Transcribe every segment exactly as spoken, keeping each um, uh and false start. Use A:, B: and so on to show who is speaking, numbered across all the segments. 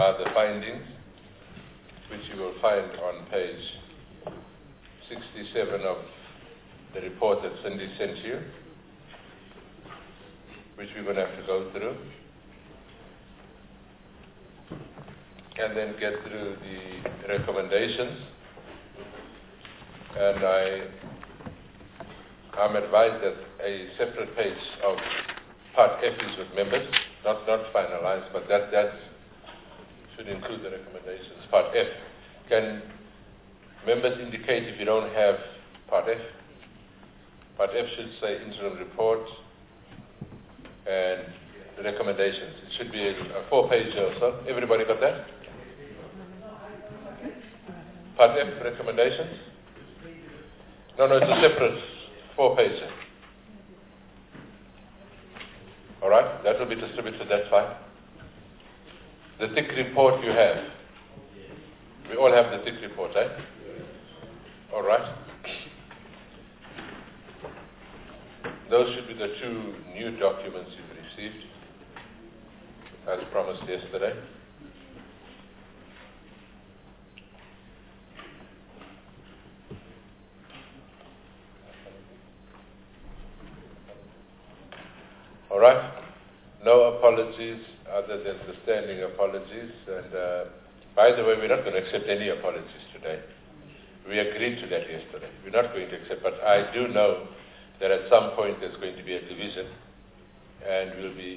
A: are the findings, which you will find on page sixty-seven of the report that Cindy sent you, which we're going to have to go through, and then get through the recommendations. And I, I'm advised that a separate page of Part F is with members, not not finalized, but that that should include the recommendations. Part F. Can members indicate if you don't have Part F? Part F should say interim report and the recommendations. It should be a, a four-page or so. Everybody got that? Part F, recommendations? No, no, it's a separate four-pager. All right, that will be distributed, that's fine. The thick report you have. We all have the thick report, eh? All right. Those should be the two new documents you've received, as promised yesterday. All right. No apologies other than the standing apologies. And uh, by the way, we're not going to accept any apologies today. We agreed to that yesterday. We're not going to accept, but I do know that at some point there's going to be a division, and we'll be,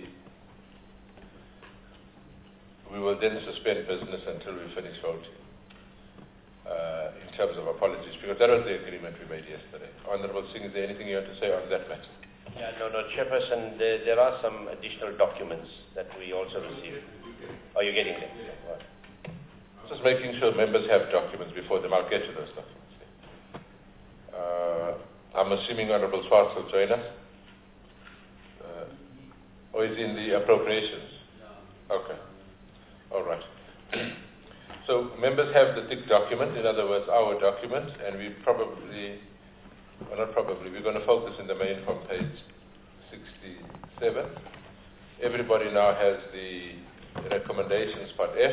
A: we will then suspend business until we finish voting uh, in terms of apologies, because that was the agreement we made yesterday. Honourable Singh, is there anything you want to say on that matter?
B: Yeah, no, no, Chairperson, there, there are some additional documents that we also received. Are you getting them? Right.
A: Just making sure members have documents before them. I'll get to those documents. Uh, I'm assuming Honourable Swartz will join us. Uh, or is he in the appropriations? Okay. All right. So members have the thick document, in other words, our document, and we probably, well not probably, we're going to focus in the main from page sixty-seven. Everybody now has the recommendations, part F.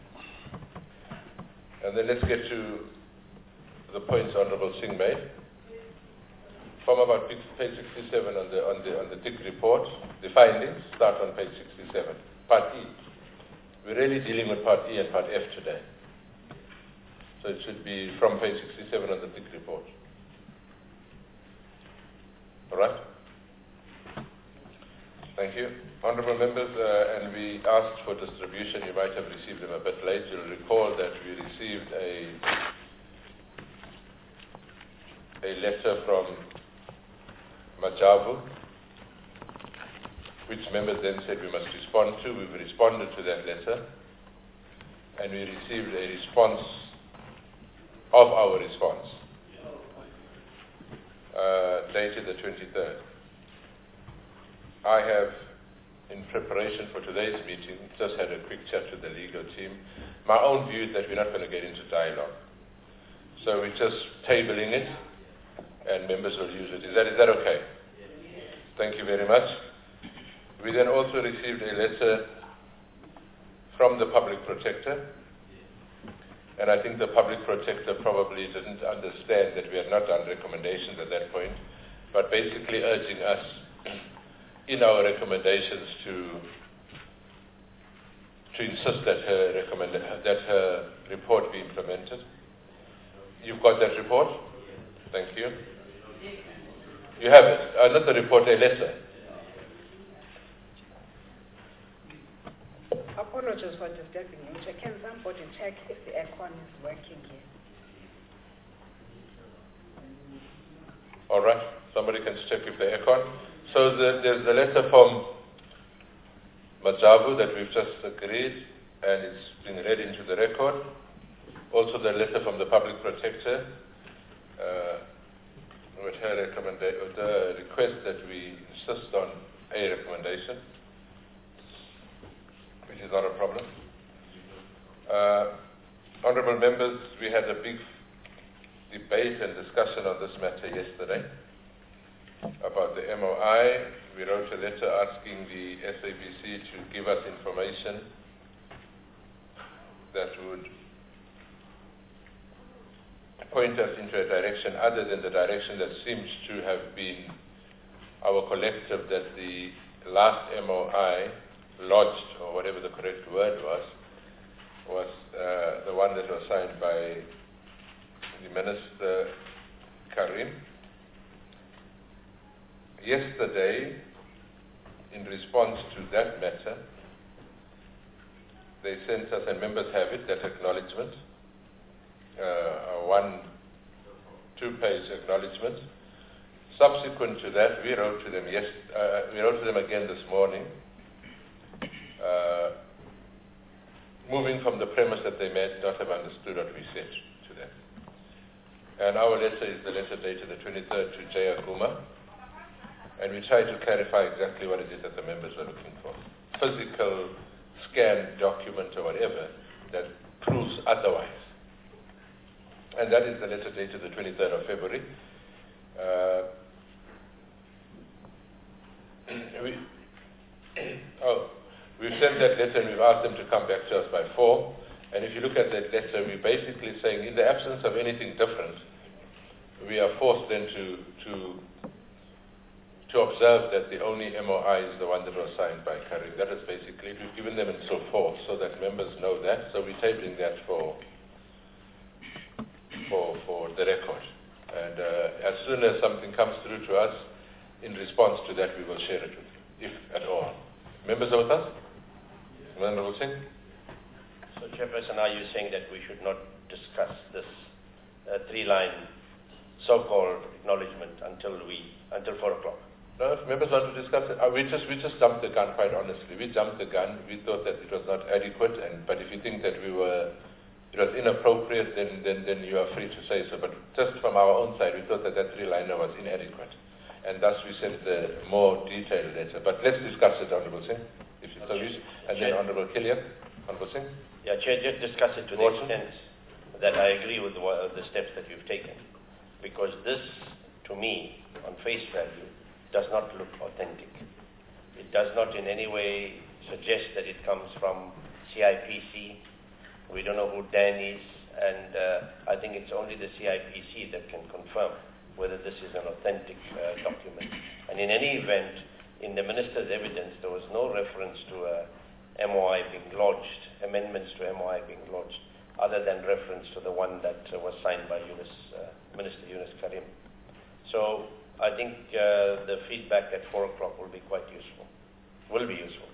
A: And then let's get to the points Honourable Singh made. From about page sixty-seven on the on the on the thick report, the findings start on page sixty-seven. Part E. We're really dealing with part E and part F today. So it should be from page sixty-seven on the thick report. All right? Thank you. Honourable members, uh, and we asked for distribution. You might have received them a bit late. You'll recall that we received a, a letter from Majavu, which members then said we must respond to. We've responded to that letter, and we received a response of our response, uh, dated the twenty-third. I have, in preparation for today's meeting, just had a quick chat with the legal team. My own view is that we're not going to get into dialogue. So we're just tabling it, and members will use it. Is that, is that okay? Thank you very much. We then also received a letter from the Public Protector, and I think the Public Protector probably didn't understand that we had not done recommendations at that point, but basically urging us in our recommendations to to insist that her recommend that her report be implemented. You've got that report? Thank you. You have it. Uh, not the report, a letter.
C: Apologies for disturbing you. Can somebody check if the aircon is working here?
A: All right. Somebody can check if the aircon. So the, there's the letter from Majavu that we've just agreed, and it's been read into the record. Also the letter from the Public Protector, uh, with her recommenda- with the request that we insist on a recommendation, which is not a problem. Uh, honourable members, we had a big debate and discussion on this matter yesterday about the M O I. We wrote a letter asking the S A B C to give us information that would point us into a direction other than the direction that seems to have been our collective, that the last M O I lodged, or whatever the correct word was, was uh, the one that was signed by the Minister Karim. Yesterday, in response to that matter, they sent us, and members have it, that acknowledgement, uh, a one, two-page acknowledgement. Subsequent to that, we wrote to them, yes, uh, we wrote to them again this morning, uh, moving from the premise that they may not have understood what we said to them. And our letter is the letter dated the twenty-third to Jay Aguma, and we try to clarify exactly what it is that the members were looking for. Physical, scanned document or whatever that proves otherwise. And that is the letter dated the twenty-third of February. Uh, we, oh, we've sent that letter and we've asked them to come back to us by four. And if you look at that letter, we're basically saying, in the absence of anything different, we are forced then to to to observe that the only M O I is the one that was signed by Karim. That is basically, we've given them until four so that members know that. So we're tabling that for for for the record. And uh, as soon as something comes through to us, in response to that, we will share it with you, if at all. Members are with us? Honorable Singh?
B: So, Chairperson, are you saying that we should not discuss this uh, three-line so-called acknowledgement until we until four o'clock?
A: No, if members want to discuss it, uh, we just we just jumped the gun. Quite honestly, we jumped the gun. We thought that it was not adequate, and but if you think that we were it was inappropriate, then then then you are free to say so. But just from our own side, we thought that that three-liner was inadequate, and thus we sent the more detailed letter. But let's discuss it, Honourable Singh, if you so wish, and then Honourable Killian, Honourable Singh.
B: Yeah, Chair, just discuss it to the extent that I agree with the, uh, the steps that you've taken, because this, to me, on face value, does not look authentic. It does not in any way suggest that it comes from C I P C. We don't know who Dan is, and uh, I think it's only the C I P C that can confirm whether this is an authentic uh, document. And in any event, in the Minister's evidence, there was no reference to a M O I being lodged, amendments to M O I being lodged, other than reference to the one that uh, was signed by Yunus, uh, Minister Yunus Karim. So I think uh, the feedback at four o'clock will be quite useful, will be useful.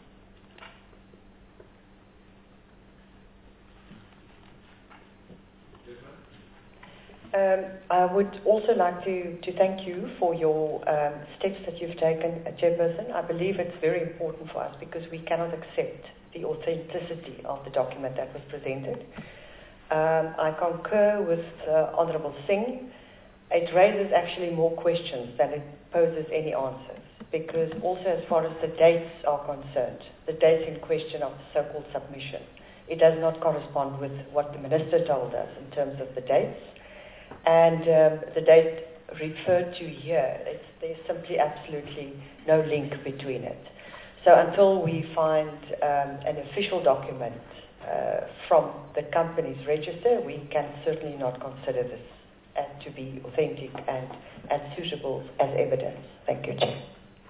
D: Um, I would also like to, to thank you for your um, steps that you've taken, uh, Chairperson. I believe it's very important for us because we cannot accept the authenticity of the document that was presented. Um, I concur with uh, Honourable Singh. It raises actually more questions than it poses any answers, because also as far as the dates are concerned, the dates in question of the so-called submission, it does not correspond with what the Minister told us in terms of the dates. And um, the date referred to here, it's, there's simply absolutely no link between it. So until we find um, an official document uh, from the company's register, we can certainly not consider this as to be authentic and, and suitable as evidence. Thank you, Chair.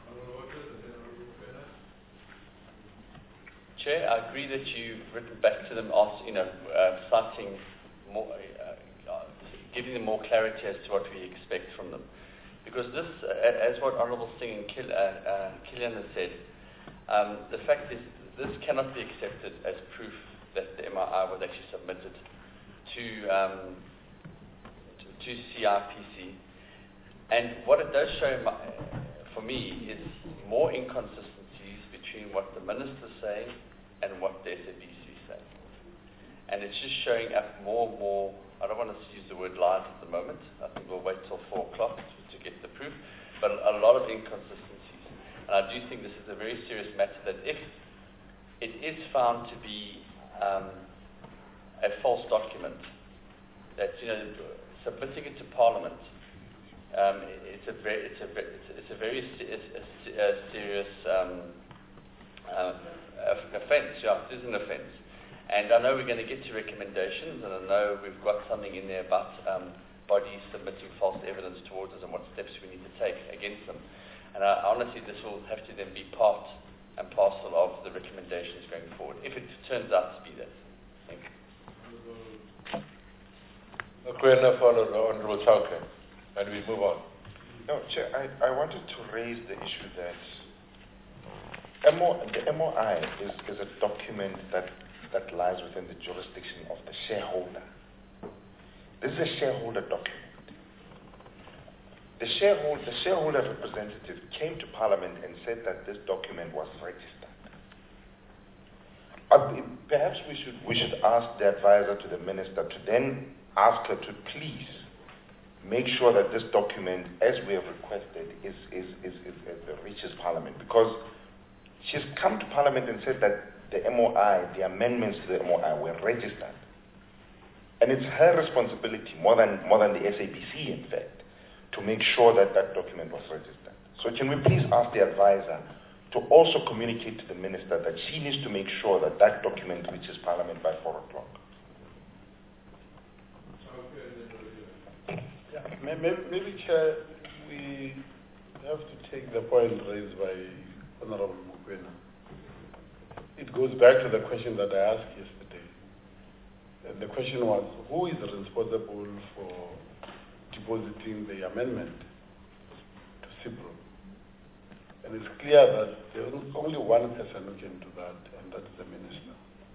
E: Chair, I agree that you've written back to them, asked, you know, uh, citing more, uh, uh, giving them more clarity as to what we expect from them. Because this, uh, as what Honourable Singh and Kil, uh, uh, Killian has said, um, the fact is this cannot be accepted as proof that the M O I was actually submitted to, um, to, to C I P C. And what it does show my, for me is more inconsistencies between what the Minister's saying and what the S A B C is saying. And it's just showing up more and more. I don't want to use the word lies at the moment. I think we'll wait till four o'clock to, to get the proof. But a lot of inconsistencies. And I do think this is a very serious matter, that if it is found to be um, a false document, that, you know, submitting it to Parliament, um, it's a very, it's a, it's a very se- a, a serious um, uh, offence. Yeah, it is an offence. And I know we're going to get to recommendations, and I know we've got something in there about um, bodies submitting false evidence towards us and what steps we need to take against them. And I, honestly, this will have to then be part and parcel of the recommendations going forward, if it turns out to be that. Thank you.
A: A question for Honourable Chauke, and we move on.
F: No, Chair, I, I wanted to raise the issue that M O, the M O I is, is a document that that lies within the jurisdiction of the shareholder. This is a shareholder document. The shareholder, the shareholder representative came to Parliament and said that this document was registered. Uh, perhaps we should we should ask the advisor to the minister to then ask her to please make sure that this document, as we have requested, is is is, is, is reaches Parliament, because she's come to Parliament and said that the M O I, the amendments to the M O I were registered. And it's her responsibility, more than, more than the S A B C, in fact, to make sure that that document was registered. So can we please ask the advisor to also communicate to the minister that she needs to make sure that that document reaches Parliament by four o'clock?
G: Yeah, maybe, maybe, Chair, we have to take the point raised by Honourable Mokoena. It goes back to the question that I asked yesterday. And the question was, who is responsible for depositing the amendment to CIPRO? And it's clear that there is only one person who can do that, and that's the minister.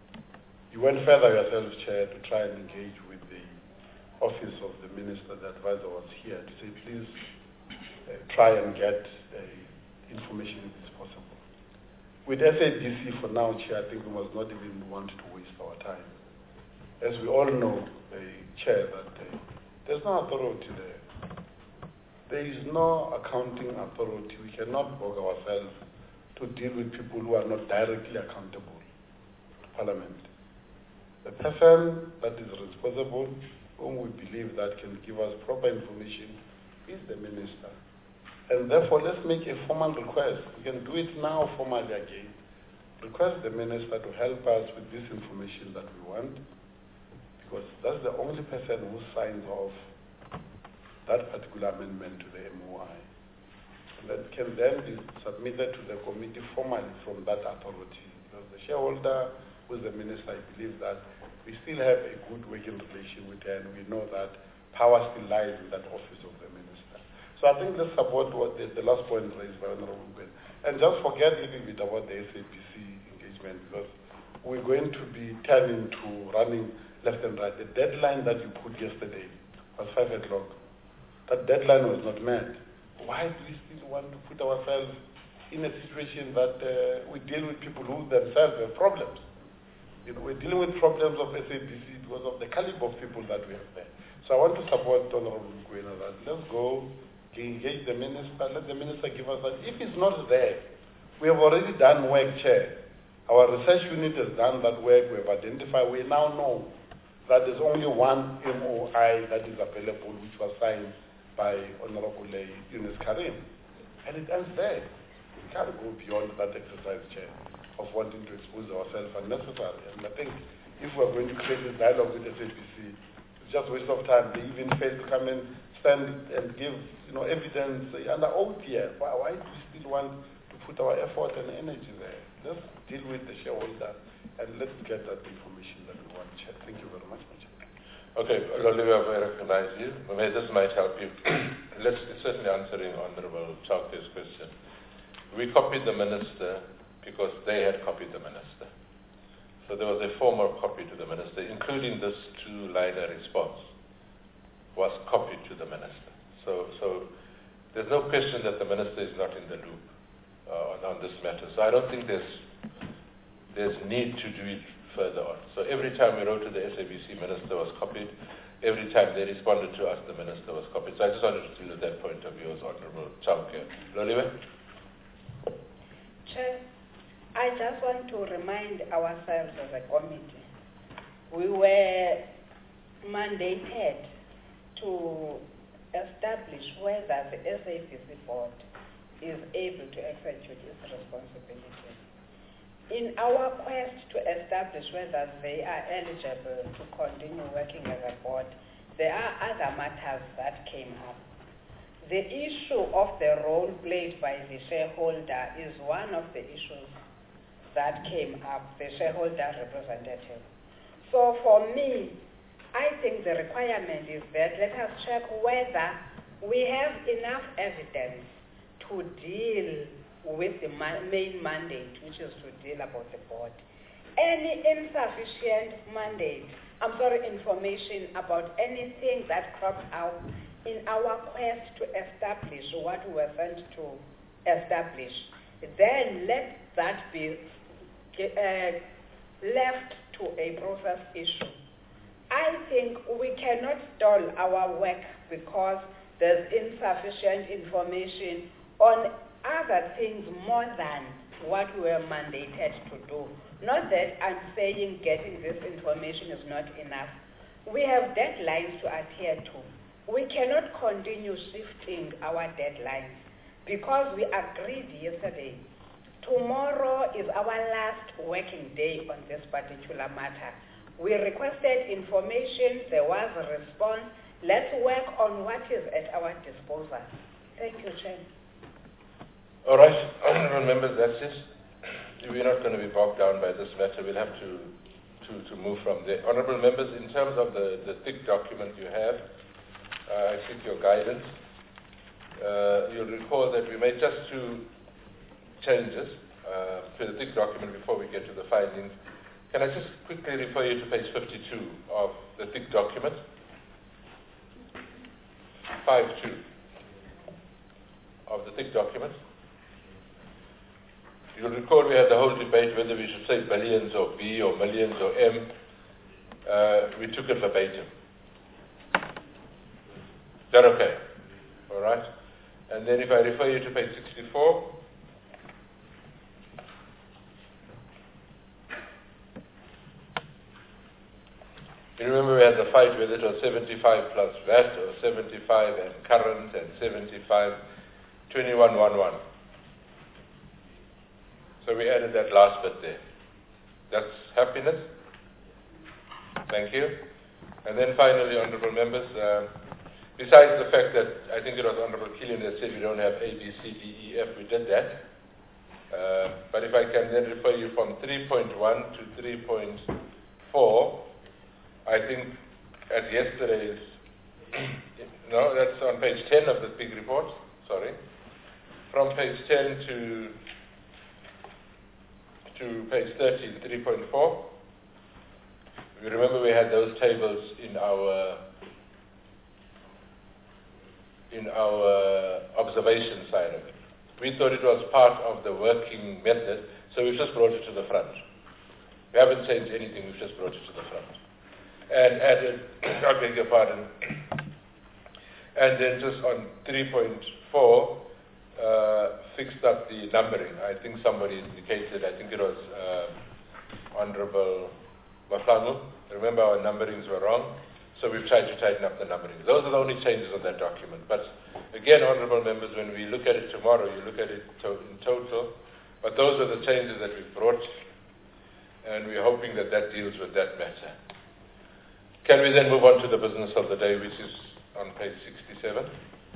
G: You went further yourself, Chair, to try and engage with the office of the minister. The advisor was here to say, please uh, try and get uh, information if it's possible. With S A B C for now, Chair, I think we must not even want to waste our time. As we all know, uh, Chair, that uh, there's no authority there. There is no accounting authority. We cannot bog ourselves to deal with people who are not directly accountable to Parliament. The person that is responsible, whom we believe that can give us proper information, is the minister. And therefore, let's make a formal request. We can do it now formally again. Request the minister to help us with this information that we want, because that's the only person who signs off that particular amendment to the M O I. And that can then be submitted to the committee formally from that authority. Because the shareholder, who is the minister, I believe that we still have a good working relation with her, and we know that power still lies in that office of the minister. So I think let's support what the, the last point raised by Honourable Ben. And just forget a little bit about the S A B C engagement, because we're going to be turning to running left and right. The deadline that you put yesterday was five o'clock. That deadline was not met. Why do we still want to put ourselves in a situation that uh, we deal with people who themselves have problems? You know, we're dealing with problems of S A B C because of the caliber of people that we have there. So I want to support Honourable Mokoena that let's go engage the minister, let the minister give us that. If it's not there, we have already done work, Chair. Our research unit has done that work. We have identified, we now know that there's only one M O I that is available, which was signed by Honourable Yunus Karim. And it ends there. We can't go beyond that exercise, Chair, of wanting to expose ourselves unnecessarily. And I think if we're going to create this dialogue with S A B C, it's just a waste of time. They even fail to come and stand and give, you know, evidence under oath here. Why, why do we still want to put our effort and energy there? Let's deal with the shareholder and let's get that information that we want, Chair. Thank you very much, Chair.
A: Okay, Olivia, I recognize you. Maybe this might help you. Let's certainly answering Honourable Chauke's question. We copied the minister because they had copied the minister. So there was a formal copy to the minister, including this two-liner response was copied to the minister. So, so there's no question that the minister is not in the loop uh, on, on this matter. So I don't think there's there's need to do it further on. So every time we wrote to the S A B C, minister was copied. Every time they responded to us, the minister was copied. So I just wanted to deal with that point of yours, Honourable Chauke. Loliwe?
C: Chair, I just want to remind ourselves as a committee, we were mandated to establish whether the S A B C board is able to execute its responsibilities. in our quest to establish whether they are eligible to continue working as a board, there are other matters that came up. The issue of the role played by the shareholder is one of the issues that came up, the shareholder representative. So for me, I think the requirement is that let us check whether we have enough evidence to deal with the ma- main mandate, which is to deal about the board. Any insufficient mandate, I'm sorry, information about anything that cropped out in our quest to establish what we were sent to establish, then let that be uh, left to a process issue. I think we cannot stall our work because there's insufficient information on other things more than what we were mandated to do. Not that I'm saying getting this information is not enough. We have deadlines to adhere to. We cannot continue shifting our deadlines because we agreed yesterday. Tomorrow is our last working day on this particular matter. We requested information, there was a response. Let's work on what is at our disposal. Thank you, Chair.
A: All right, honourable members, that's it. We're not going to be bogged down by this matter. We'll have to, to, to move from there. Honourable members, in terms of the, the thick document you have, uh, I seek your guidance. Uh, you'll recall that we made just two changes uh, to the thick document before we get to the findings. Can I just quickly refer you to page fifty-two of the thick document? five two of the thick document. You'll recall we had the whole debate whether we should say billions or B or millions or M. Uh, we took it verbatim. Is that okay? All right. And then if I refer you to page sixty-four, you remember we had the fight whether it was seventy-five plus V A T or seventy-five and current and seventy-five, twenty-one one one. So we added that last bit there. That's happiness. Thank you. And then finally, honourable members, uh, besides the fact that I think it was Honourable Killian that said we don't have A, B, C, D, E, F, we did that. Uh, but if I can then refer you from three point one to three point four, I think at yesterday's, no, that's on page ten of the big report, sorry. From page ten to to page thirteen, three point four. You remember we had those tables in our in our observation side of it. We thought it was part of the working method, so we've just brought it to the front. We haven't changed anything, we've just brought it to the front. And added, I beg your pardon, and then just on three point four, uh, fixed up the numbering. I think somebody indicated, I think it was uh, Honourable Maflangu. Remember our numberings were wrong, so we've tried to tighten up the numbering. Those are the only changes on that document. But again, honourable members, when we look at it tomorrow, you look at it to- in total, but those are the changes that we've brought, and we're hoping that that deals with that matter. Can we then move on to the business of the day, which is on page sixty-seven?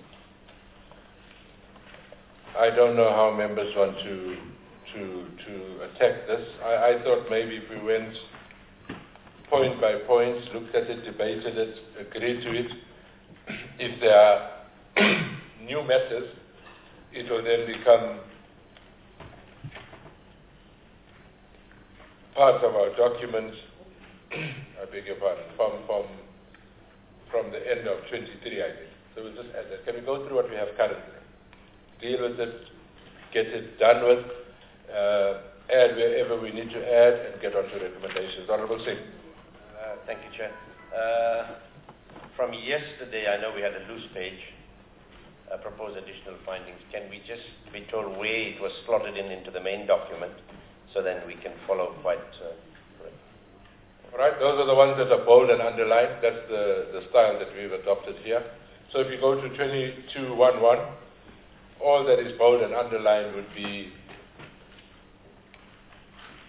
A: I don't know how members want to to to attack this. I, I thought maybe if we went point by point, looked at it, debated it, agreed to it, if there are new matters, it will then become part of our document. I beg your pardon, from, from, from the end of twenty-three, I think. So we'll just add that. Can we go through what we have currently? Deal with it, get it done with, uh, add wherever we need to add, and get on to recommendations. Honourable Singh.
B: Uh, thank you, Chair. Uh, from yesterday, I know we had a loose page, uh, proposed additional findings. Can we just be told where it was slotted in into the main document, so then we can follow quite... Uh,
A: Right, those are the ones that are bold and underlined. That's the, the style that we've adopted here. So if you go to twenty-two one one, all that is bold and underlined would be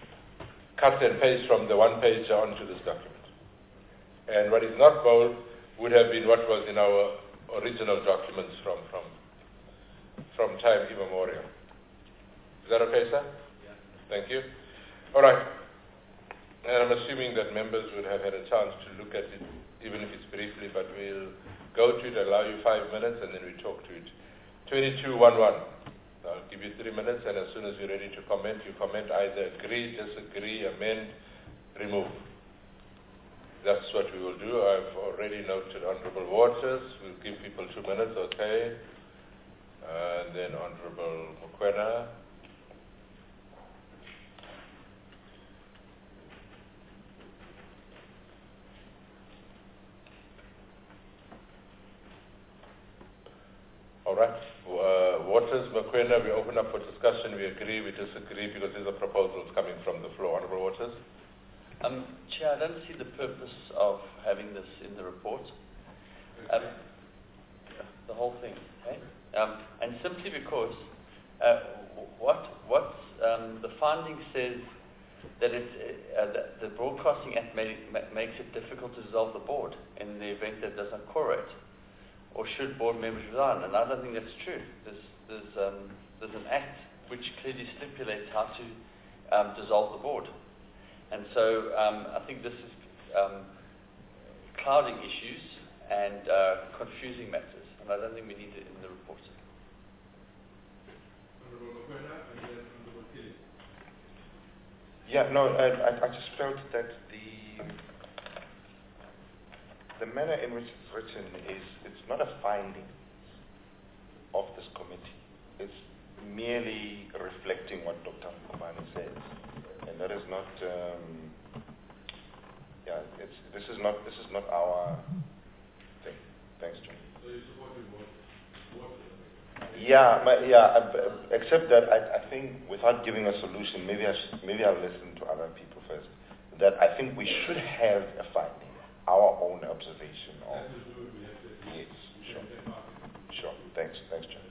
A: cut and paste from the one page onto this document. And what is not bold would have been what was in our original documents from, from, from time immemorial. Is that okay, sir? Yeah. Thank you. All right. And I'm assuming that members would have had a chance to look at it, even if it's briefly, but we'll go to it, allow you five minutes, and then we talk to it. twenty-two eleven. I'll give you three minutes, and as soon as you're ready to comment, you comment either agree, disagree, amend, remove. That's what we will do. I've already noted Honorable Waters. We'll give people two minutes, okay? And then Honorable Mokoena. All right. Uh, Waters, Mokoena, we open up for discussion. We agree, we disagree, because these are proposals coming from the floor. Honorable Waters?
E: Um, Chair, I don't see the purpose of having this in the report. Um, the whole thing, okay? Um, and simply because uh, what what um, the finding says that it, uh, the, the Broadcasting Act may, ma makes it difficult to dissolve the board in the event that it doesn't quorate, or should board members resign. And I don't think that's true. There's, there's, um, there's an act which clearly stipulates how to um, dissolve the board. And so um, I think this is um, clouding issues and uh, confusing matters, and I don't think we need it in the report.
F: Yeah, no, I, I just felt that the the manner in which it's written is, it's not a finding of this committee. It's merely reflecting what Doctor Mkhwebane says. And that is not, um, yeah, it's, this is not, this is not our thing. Thanks, John.
H: So you supported what? what
F: yeah, my, yeah, uh, except that I, I think without giving a solution, maybe I should, maybe I'll listen to other people first, that I think we should have a finding, our own observation of, yes, sure, sure, thanks, thanks, John.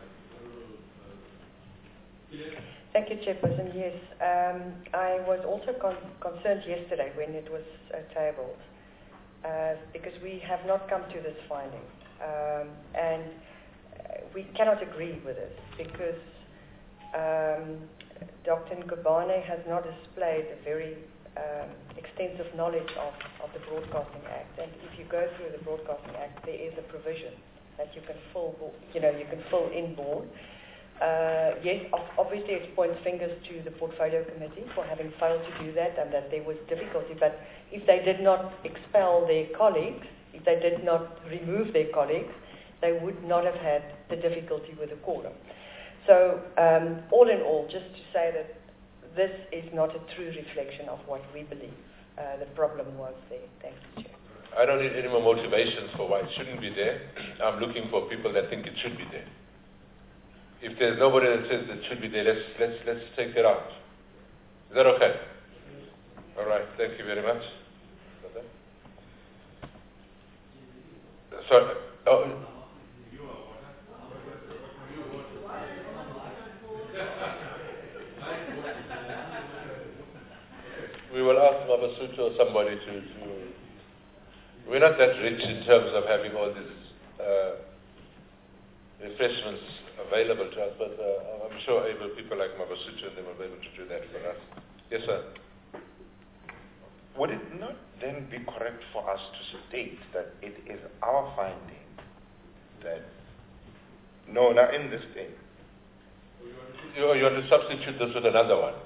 D: Thank you, Chairperson. Yes, um, I was also con concerned yesterday when it was uh, tabled, uh, because we have not come to this finding, um, and uh, we cannot agree with it because um, Doctor Mkhwebane has not displayed a very um, extensive knowledge of, of the Broadcasting Act. And if you go through the Broadcasting Act, there is a provision that you can fill, you know, you can fill in board. Uh, yes, obviously it points fingers to the Portfolio Committee for having failed to do that and that there was difficulty. But if they did not expel their colleagues, if they did not remove their colleagues, they would not have had the difficulty with the quorum. So um, all in all, just to say that this is not a true reflection of what we believe uh, the problem was there. Thank you, Chair.
A: I don't need any more motivations for why it shouldn't be there. I'm looking for people that think it should be there. If there's nobody that says it should be there, let's, let's, let's take it out. Is that okay? All right, thank you very much. Sorry. Oh. We will ask Mabasuto or somebody to, to... We're not that rich in terms of having all these uh, refreshments available to us, but uh, I'm sure able people like Mabasuto and them will be able to do that for us. Yes, sir.
F: Would it not then be correct for us to state that it is our finding that, no, not in this thing.
A: You, you want to substitute this with another one?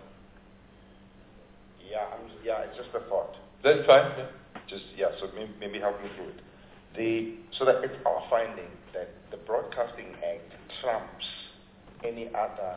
F: Yeah, I'm, yeah, it's just a thought.
A: That's fine. Yeah.
F: Just, yeah, so maybe, maybe help me through it. The, so that it's our finding that the Broadcasting Act trumps any other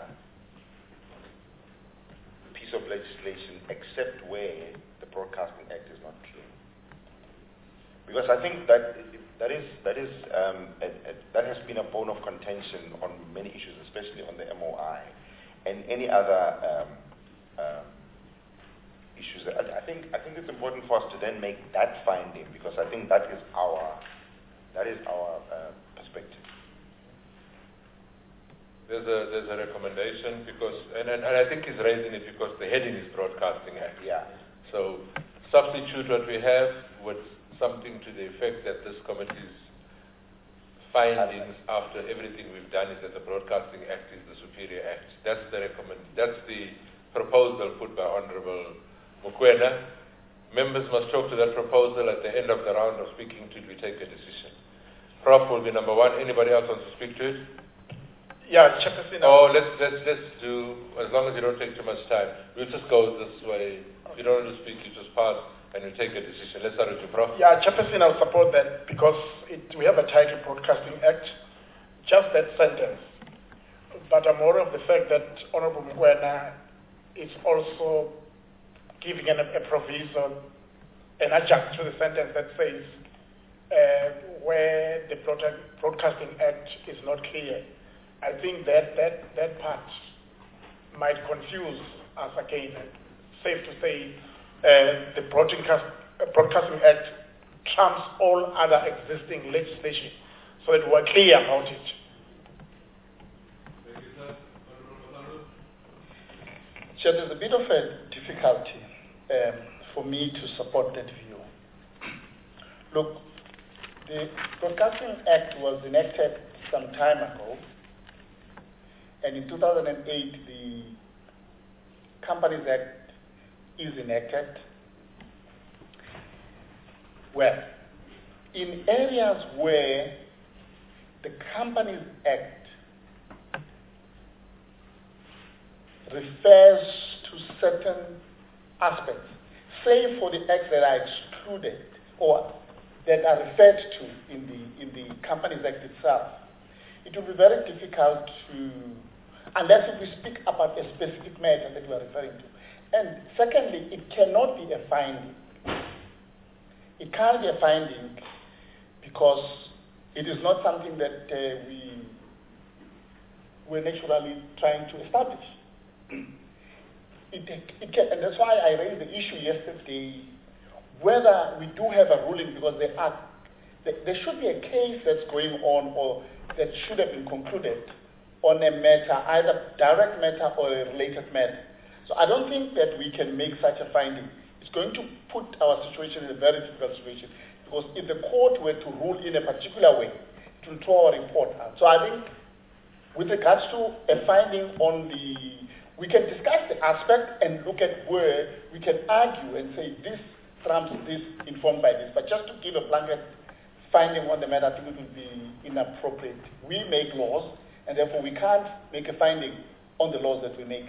F: piece of legislation except where the Broadcasting Act is not clear. Because I think that that is that is um, a, a, that has been a bone of contention on many issues, especially on the M O I and any other um, um, issues. I, I think I think it's important for us to then make that finding, because I think that is our that is our uh, perspective.
A: there's a there's a recommendation because, and, and, and I think he's raising it because the heading is Broadcasting Act.
F: Yeah.
A: So substitute what we have with something to the effect that this committee's findings after everything we've done is that the Broadcasting Act is the superior act. That's the recommend. That's the proposal put by Honourable Mokoena. Members must talk to that proposal at the end of the round of speaking to it. We take a decision. Prof will be number one. Anybody else wants to speak to it?
I: Yeah, Chairperson.
A: Oh, let's let's let's do, as long as you don't take too much time. We'll just go this way. If you don't want to speak, you just pass and you take a decision. Let's start with you, Prof.
I: Yeah, Chairperson, I'll support that because it, we have a title, Broadcasting Act, just that sentence. But I'm more of the fact that Honorable Mokoena is also giving an, a proviso, an adjunct to the sentence that says uh, where the Broadcasting Act is not clear. I think that, that, that part might confuse us again. Safe to say uh, the Broadcast, uh, Broadcasting Act trumps all other existing legislation so that we're clear about it.
J: So there's a bit of a difficulty um, for me to support that view. Look, the Broadcasting Act was enacted some time ago, and in two thousand eight the Companies Act is enacted. Well, in areas where the Companies Act refers to certain aspects, say for the acts that are excluded or that are referred to in the in the Companies Act itself, it will be very difficult to, unless if we speak about a specific matter that we are referring to. And secondly, it cannot be a finding. It can't be a finding because it is not something that uh, we we're naturally trying to establish. It, it can, and that's why I raised the issue yesterday, whether we do have a ruling, because there, are, there, there should be a case that's going on or that should have been concluded on a matter, either direct matter or a related matter. So I don't think that we can make such a finding. It's going to put our situation in a very difficult situation, because if the court were to rule in a particular way, it will throw our report out. So I think with regards to a finding on the, we can discuss the aspect and look at where we can argue and say this trumps this, informed by this. But just to give a blanket finding on the matter, I think it would be inappropriate. We make laws, and therefore we can't make a finding on the laws that we make.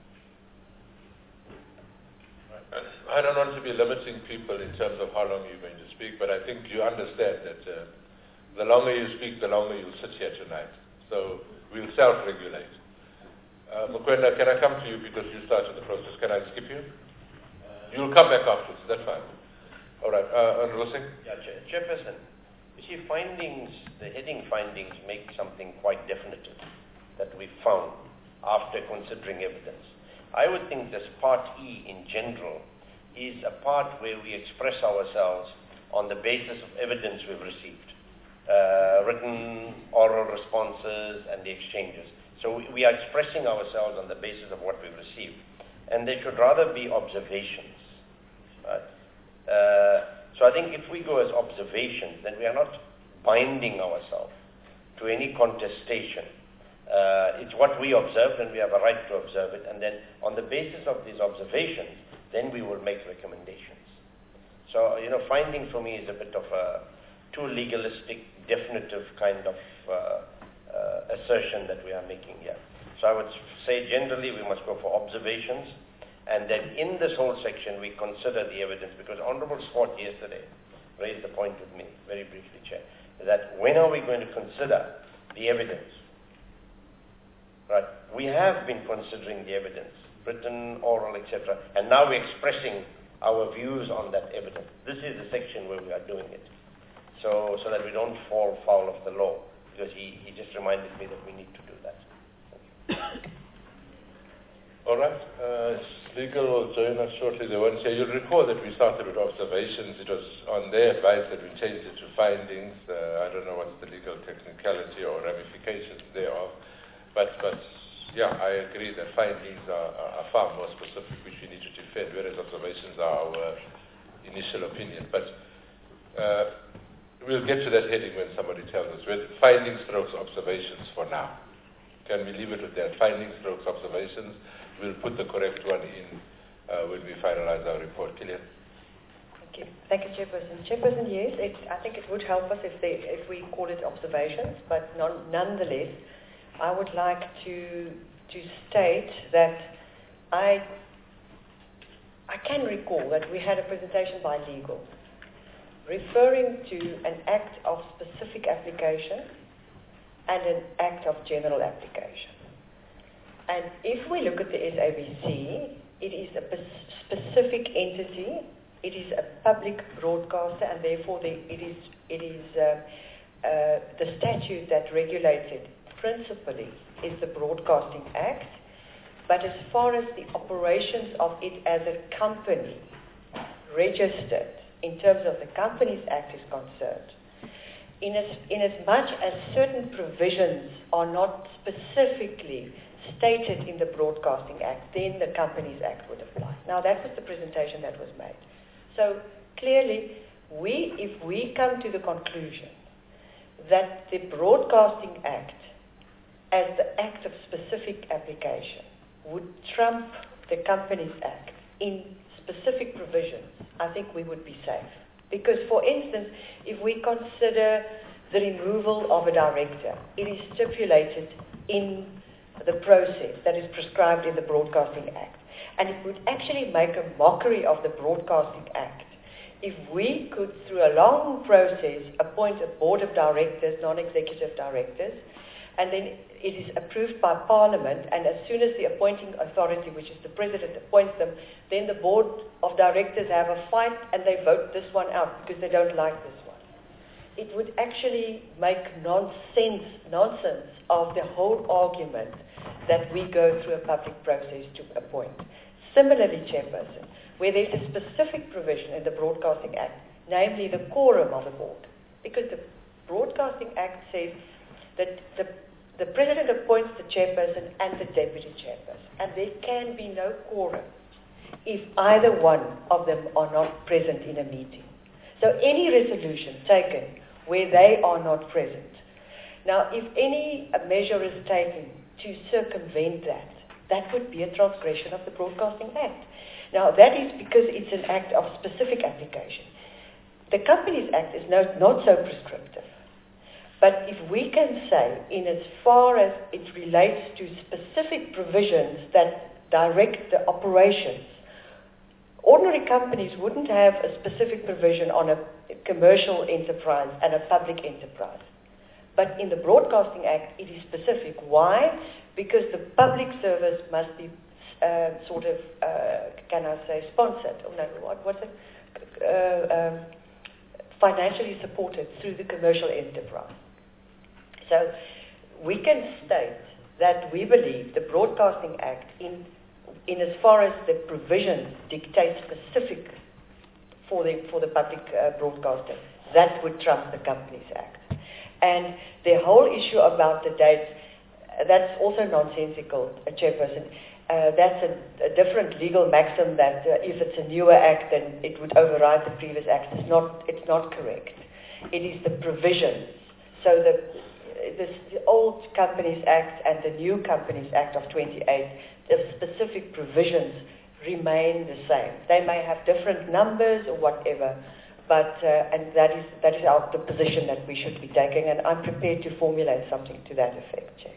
A: I don't want to be limiting people in terms of how long you're going to speak, but I think you understand that uh, the longer you speak, the longer you'll sit here tonight. So we'll self-regulate. Uh, Mokoena, can I come to you because you started the process? Can I skip you? You'll come back afterwards. That's fine. All right. Uh, Honourable Singh?
B: Yeah, Chair, Chairperson. You see, findings, the heading findings make something quite definitive that we found after considering evidence. I would think this Part E in general is a part where we express ourselves on the basis of evidence we've received, uh, written, oral responses, and the exchanges. So we, we are expressing ourselves on the basis of what we've received. And they should rather be observations. Right? Uh, so I think if we go as observations, then we are not binding ourselves to any contestation. Uh, it's what we observed, and we have a right to observe it. And then on the basis of these observations, then we will make recommendations. So, you know, finding for me is a bit of a too legalistic, definitive kind of uh, uh, assertion that we are making here. So I would say generally we must go for observations, and then in this whole section we consider the evidence, because Honourable Swart yesterday raised the point with me, very briefly, Chair, that when are we going to consider the evidence? Right? We have been considering the evidence, written, oral, et cetera, and now we're expressing our views on that evidence. This is the section where we are doing it, so so that we don't fall foul of the law, because he, he just reminded me that we need to do that.
A: All right. Uh, legal will join us shortly. They won't say. You'll recall that we started with observations. It was on their advice that we changed it to findings. Uh, I don't know what's the legal technicality or ramifications thereof. But, but yeah, I agree that findings are, are, are far more specific, which we need to defend, whereas observations are our initial opinion. But uh, we'll get to that heading when somebody tells us. We're findings strokes observations for now. Can we leave it with that? Findings strokes observations. We'll put the correct one in uh, when we finalize our report. Killian?
D: Thank you. Thank you, Chairperson. Chairperson, yes, it, I think it would help us if, they, if we call it observations, but non, nonetheless, I would like to to state that I I can recall that we had a presentation by legal referring to an act of specific application and an act of general application. And if we look at the S A B C, it is a specific entity, it is a public broadcaster, and therefore the, it is, it is uh, uh, the statute that regulates it principally is the Broadcasting Act, but as far as the operations of it as a company registered in terms of the Companies Act is concerned, in as, in as much as certain provisions are not specifically stated in the Broadcasting Act, then the Companies Act would apply. Now that was the presentation that was made. So clearly, we, if we come to the conclusion that the Broadcasting Act as the act of specific application would trump the Companies Act in specific provisions, I think we would be safe. Because, for instance, if we consider the removal of a director, it is stipulated in the process that is prescribed in the Broadcasting Act. And it would actually make a mockery of the Broadcasting Act if we could, through a long process, appoint a board of directors, non-executive directors, and then it is approved by Parliament, and as soon as the appointing authority, which is the President, appoints them, then the board of directors have a fight and they vote this one out because they don't like this one. It would actually make nonsense, nonsense of the whole argument that we go through a public process to appoint. Similarly, Chairperson, where there's a specific provision in the Broadcasting Act, namely the quorum of the board, because the Broadcasting Act says that the The President appoints the chairperson and the deputy chairperson, and there can be no quorum if either one of them are not present in a meeting. So any resolution taken where they are not present. Now, if any measure is taken to circumvent that, that would be a transgression of the Broadcasting Act. Now, that is because it's an act of specific application. The Companies Act is no, not so prescriptive. But if we can say, in as far as it relates to specific provisions that direct the operations, ordinary companies wouldn't have a specific provision on a commercial enterprise and a public enterprise. But in the Broadcasting Act, it is specific. Why? Because the public service must be uh, sort of, uh, can I say, sponsored, or no, what, what's it? Uh, um, financially supported through the commercial enterprise. So we can state that we believe the Broadcasting Act, in, in as far as the provisions dictate specific for the, for the public uh, broadcaster, that would trump the Companies Act. And the whole issue about the dates, uh, that's also nonsensical, uh, Chairperson. Uh, that's a, a different legal maxim that uh, if it's a newer act, then it would override the previous act. It's not, it's not correct. It is the provisions. So the This, the old Companies Act and the new Companies Act of twenty-eight, the specific provisions remain the same. They may have different numbers or whatever, but uh, and that is that is our, the position that we should be taking, and I'm prepared to formulate something to that effect, Chair.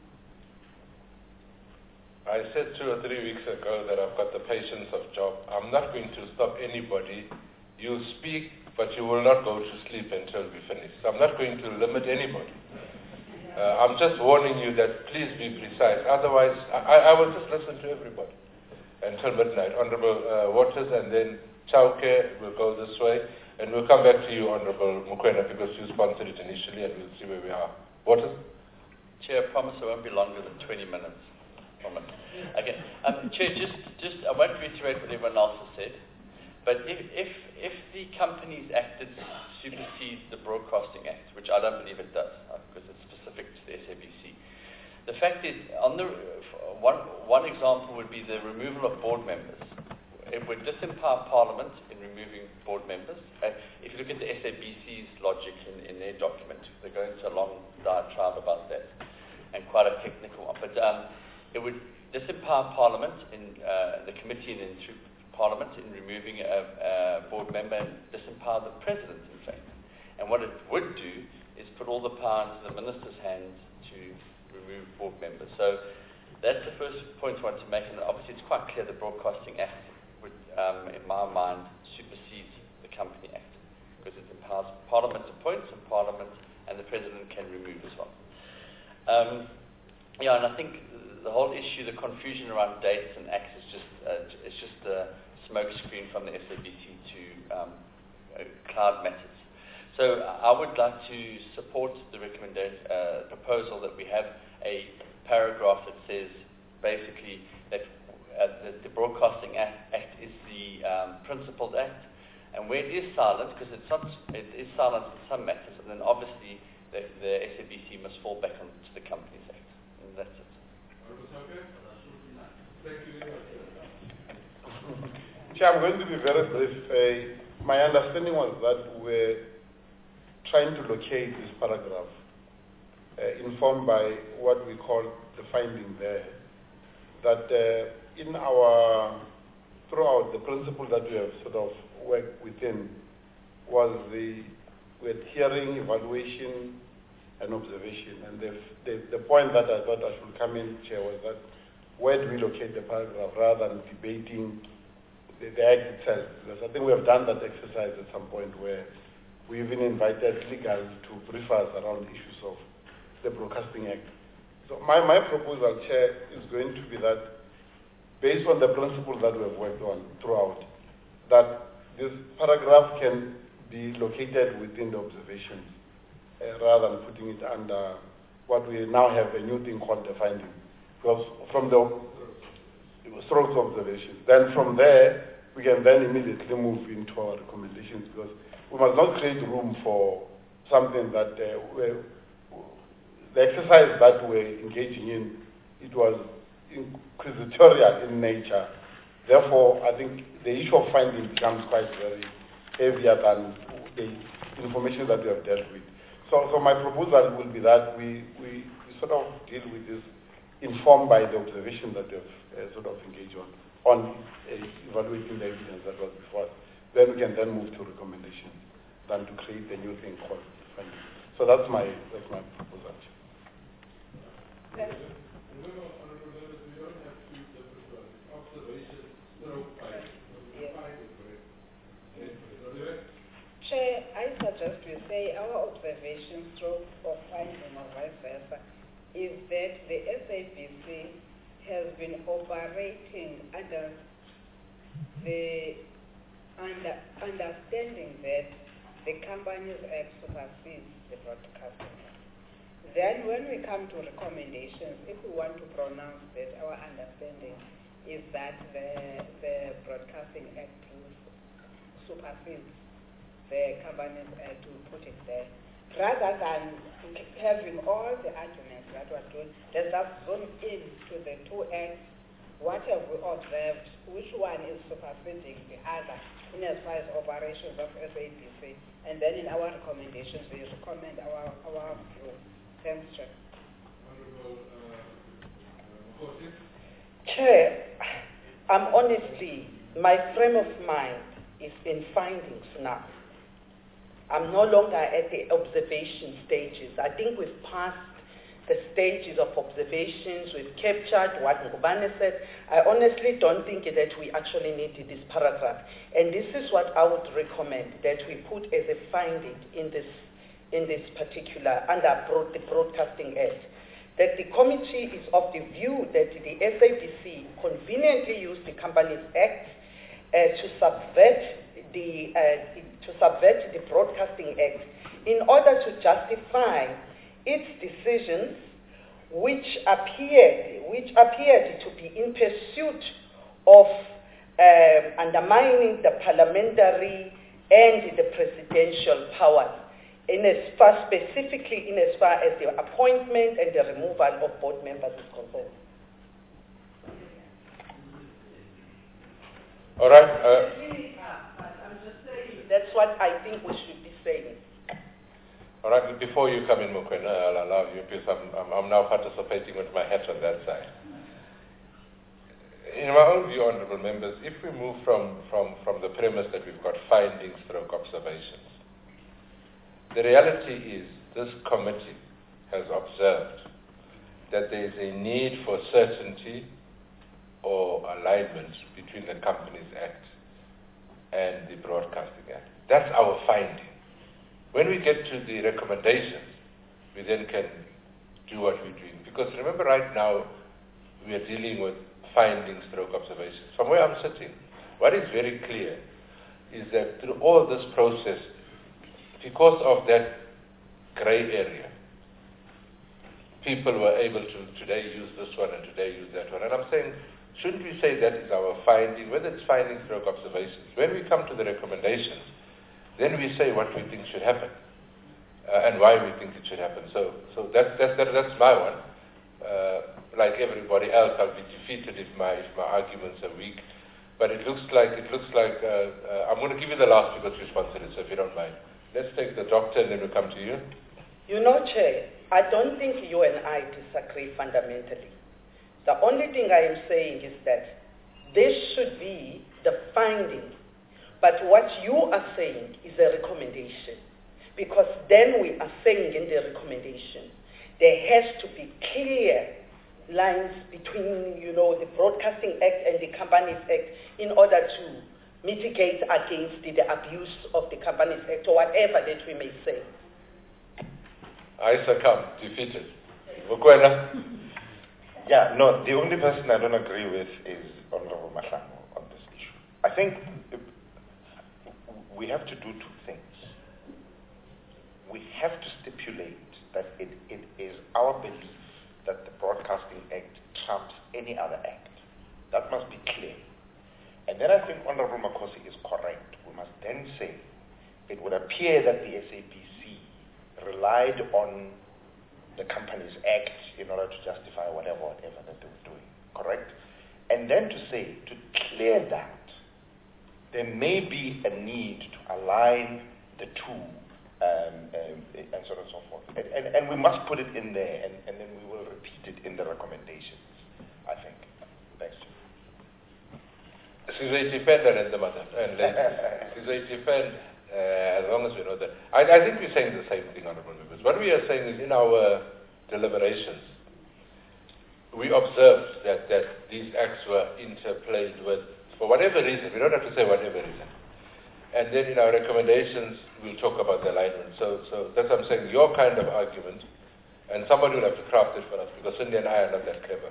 A: I said two or three weeks ago that I've got the patience of Job. I'm not going to stop anybody. You'll speak, but you will not go to sleep until we finish. So I'm not going to limit anybody. Uh, I'm just warning you that please be precise. Otherwise, I, I will just listen to everybody until midnight. Honorable uh, Waters, and then Chauke will go this way. And we'll come back to you, Honorable Mokoena, because you sponsored it initially, and we'll see where we are. Waters?
E: Chair, I promise it won't be longer than twenty minutes. Promise. Okay. Um, Chair, just, just, I won't reiterate what everyone else has said. But if, if, if the Companies Act did supersede the Broadcasting Act, which I don't believe it does, uh, because it's specific to the S A B C, the fact is, on the one one example would be the removal of board members. It would disempower Parliament in removing board members. Uh, if you look at the S A B C's logic in, in their document, they go into a long diatribe about that, and quite a technical one. But um, it would disempower Parliament in uh, the committee and in through Parliament in removing a, a board member, and disempower the President, in fact. And what it would do is put all the power into the Minister's hands to remove board members. So that's the first point I want to make, and obviously it's quite clear the Broadcasting Act would, um, in my mind, supersedes the Company Act, because it empowers Parliament appoints and Parliament and the President can remove as well. Um, yeah, and I think the whole issue, the confusion around dates and acts is just uh, it's just a smoke screen from the S A B C to um, uh, cloud matters. So I would like to support the recommendation uh, proposal that we have a paragraph that says basically that uh, the, the Broadcasting Act, Act is the um, Principles Act, and where it is silent, because it's not, it is silent in some matters, and then obviously the, the S A B C must fall back onto the Companies Act, and that's it.
G: Chair, I'm going to be very brief. Uh, my understanding was that we're trying to locate this paragraph, uh, informed by what we call the finding there, that uh, in our, throughout the principle that we have sort of worked within was the, with hearing, evaluation, and observation. And the, the, the point that I thought I should come in, Chair, was that where do we locate the paragraph rather than debating the, the Act itself? Because I think we have done that exercise at some point where we even invited legal to brief us around issues of the Broadcasting Act. So my, my proposal, Chair, is going to be that based on the principles that we have worked on throughout, that this paragraph can be located within the observations uh, rather than putting it under what we now have a new thing called the finding. Because from the strokes observations, then from there, we can then immediately move into our recommendations, because we must not create room for something that uh, we're, the exercise that we're engaging in, it was inquisitorial in nature. Therefore, I think the issue of finding becomes quite very heavier than the information that we have dealt with. So, so my proposal will be that we, we, we sort of deal with this informed by the observation that we have uh, sort of engaged on, on uh, evaluating the evidence that was before us. Then we can then move to recommendations than to create a new thing called finding. So that's my, that's my proposal.
C: Yes. Chair, I suggest we say our observation stroke or finding or vice versa is that the S A B C has been operating under the under, understanding that the Companies Act supersedes the Broadcasting Act. Then when we come to recommendations, if we want to pronounce that our understanding is that the, the Broadcasting Act supersedes the Companies Act, to put it there, rather than having all the arguments that were given, let's just zoom in to the two acts. What have we observed? Which one is superseding the other in as far as operations of S A B C? And then in our recommendations, we recommend our, our view. Thanks, Chair.
K: Chair, I'm honestly, my frame of mind is in findings now. I'm no longer at the observation stages. I think we've passed the stages of observations. We've captured what Ngubane said. I honestly don't think that we actually need this paragraph. And this is what I would recommend, that we put as a finding in this, in this particular, under broad, the Broadcasting Act, that the committee is of the view that the S A B C conveniently used the Companies Act uh, to subvert the uh, to subvert the Broadcasting Act in order to justify its decisions, which appeared which appeared to be in pursuit of uh, undermining the parliamentary and the presidential powers. in as far, specifically in as far as the appointment and the removal of board members is concerned.
A: All right. Uh,
K: That's what I think we should be saying.
A: all right. Before you come in, Mokoena, I'll allow you because I'm, I'm, I'm now participating with my hat on that side. In my own view, honourable members, if we move from, from, from the premise that we've got findings stroke observations, the reality is this committee has observed that there is a need for certainty or alignment between the Companies Act and the Broadcasting Act. That's our finding. When we get to the recommendations, we then can do what we're doing. Because remember, right now, we are dealing with findings stroke observations. From where I'm sitting, what is very clear is that through all this process, because of that grey area, people were able to today use this one and today use that one. And I'm saying, shouldn't we say that is our finding, whether it's findings stroke observations? When we come to the recommendations, then we say what we think should happen uh, and why we think it should happen. So, so that's that's that, that's my one. Uh, like everybody else, I'll be defeated if my if my arguments are weak. But it looks like it looks like uh, uh, I'm going to give you the last because you sponsored it, so if you don't mind, let's take the doctor and then we'll come to you.
K: You know, Chair, I don't think you and I disagree fundamentally. The only thing I am saying is that this should be the finding, but what you are saying is a recommendation, because then we are saying in the recommendation there has to be clear lines between, you know, the Broadcasting Act and the Companies Act in order to mitigate against the, the abuse of the Companies Act or whatever that we may say.
A: I succumb, defeated. Mokoena?
F: Yeah, no, the only person I don't agree with is Honorable Mahlangu on this issue. I think we have to do two things. We have to stipulate that it, it is our belief that the Broadcasting Act trumps any other act. That must be clear. And then I think Honorable Makosi is correct. We must then say it would appear that the S A B C relied on the Companies Act in order to justify whatever, whatever that they were doing, correct? And then to say, to clear that, there may be a need to align the two, um, um, and so on and so forth. And, and, and we must put it in there, and, and then we will repeat it in the recommendations, I think. Thanks.
A: She's a defender in the matter, and she's a defender. Uh, as long as we know that. I, I think we're saying the same thing, honourable members. What we are saying is in our deliberations, we observed that, that these acts were interplayed with, for whatever reason, we don't have to say whatever reason. And then in our recommendations, we'll talk about the alignment. So, so that's what I'm saying, your kind of argument, and somebody will have to craft it for us, because Cindy and I are not that clever.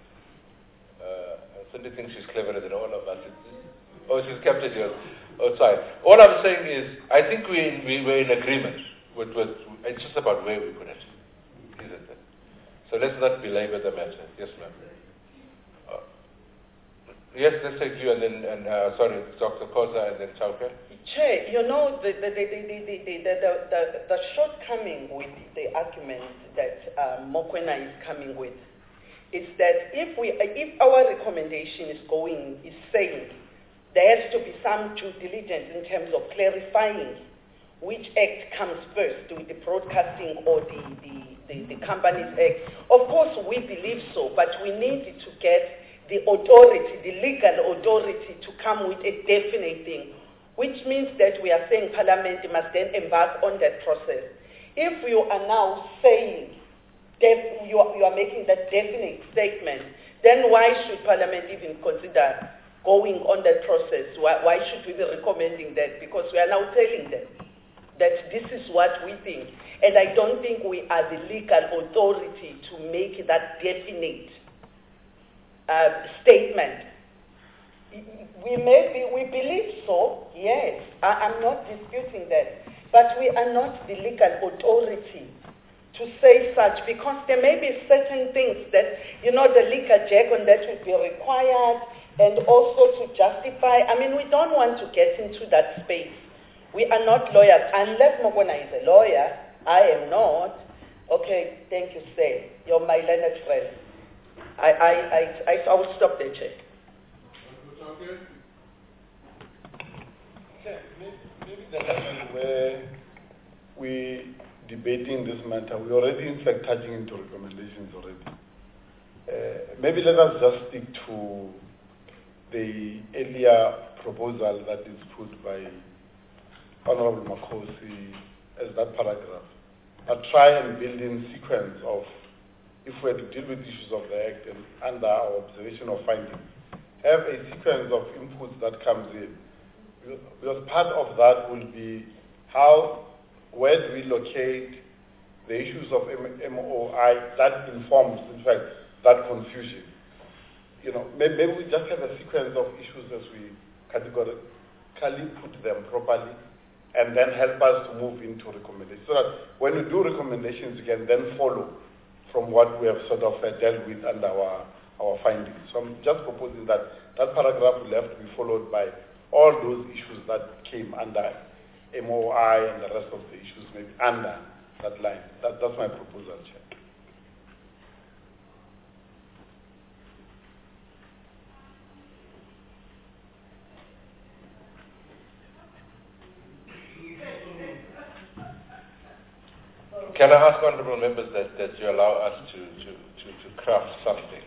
A: Uh, Cindy thinks she's cleverer than all of us. Oh, she's kept it here. Outside. All I'm saying is, I think we we were in agreement with, with it's just about where we put it, isn't it? So let's not belabor the matter. Yes, ma'am. Uh, yes, let's take you and then, and uh, sorry, Doctor Koza and then Chauke.
K: Chair, you know, the, the, the, the, the, the, the, the, the shortcoming with the argument that uh, Mokoena is coming with is that if we, if our recommendation is going, is saying there has to be some due diligence in terms of clarifying which act comes first, with the Broadcasting or the, the, the, the Companies Act. Of course, we believe so, but we need to get the authority, the legal authority to come with a definite thing, which means that we are saying Parliament must then embark on that process. If you are now saying that you are, you are making that definite statement, then why should Parliament even consider going on that process? Why, why should we be recommending that? Because we are now telling them that this is what we think. And I don't think we are the legal authority to make that definite uh, statement. We may be, we believe so, yes. I, I'm not disputing that. But we are not the legal authority to say such, because there may be certain things that, you know, the legal jargon that would be required, and also to justify. I mean, we don't want to get into that space We are not lawyers. Unless Mokwena is a lawyer, I am not. Okay, thank you, sir. You're my learned friend. I, I, I, I, I will stop there, Chair.
G: Yeah, maybe, maybe the level where we debating this matter, we're already in fact touching into recommendations already. Uh, maybe let us just stick to the earlier proposal that is put by Honorable Makhosi as that paragraph. I'll try and build in sequence of, if we're to deal with issues of the Act and under our observation or finding, have a sequence of inputs that comes in. Because part of that will be how, where do we locate the issues of M O I that informs, in fact, that confusion. You know, maybe, maybe we just have a sequence of issues as we categorically put them properly, and then help us to move into recommendations. So that when we do recommendations, we can then follow from what we have sort of uh, dealt with under our, our findings. So I'm just proposing that that paragraph will have to be followed by all those issues that came under M O I and the rest of the issues maybe under that line. That, that's my proposal, Chair.
A: Can I ask honourable members that, that you allow us to, to, to, to craft something?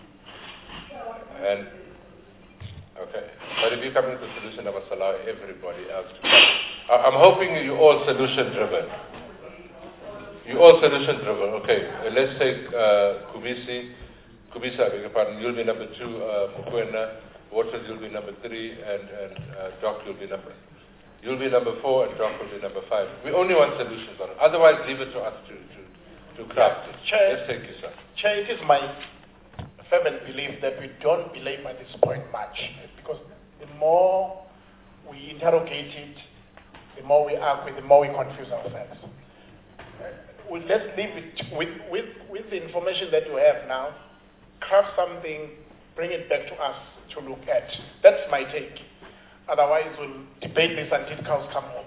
A: And, okay. But if you come with a solution, I must allow everybody else to come. I, I'm hoping you're all solution-driven. You're all solution-driven. Okay. Uh, let's take uh, Kubisi. Kubisi, I beg your pardon. You'll be number two, uh, Mokwena. Waters, you'll be number three, and, and uh, Doc, you'll be number You'll be number four, and Doc will be number five. We only want solutions on it. Otherwise, leave it to us to, to, to craft it.
I: Chair,
A: Let's take you, sir.
I: Chair, it is my fervent belief that we don't belabor this point much, because the more we interrogate it, the more we argue, the more we confuse ourselves. Uh, well, let's leave it with, with, with the information that you have now, craft something, bring it back to us to look at. That's my take. Otherwise, we'll debate this until cows come home.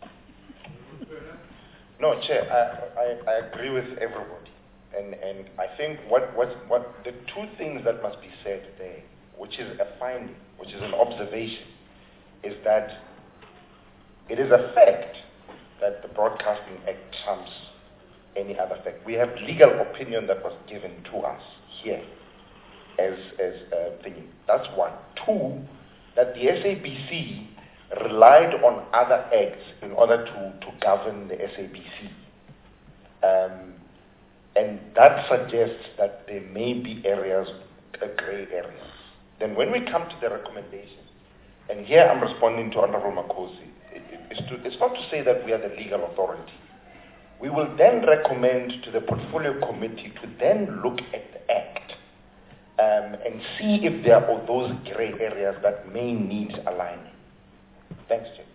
F: No, Chair, I, I, I agree with everybody. And, and I think what, what, what the two things that must be said there, which is a finding, which is an observation, is that it is a fact that the Broadcasting Act trumps any other fact. We have legal opinion that was given to us here as, as a thing. That's one. Two, that the S A B C relied on other acts in order to, to govern the S A B C. Um, and that suggests that there may be areas, uh, gray areas. Then when we come to the recommendations, and here I'm responding to Honorable Makhosi, it, it, it's, to, it's not to say that we are the legal authority. We will then recommend to the Portfolio Committee to then look at the Act Um, and see if there are those gray areas that may need aligning. Thanks, Chair.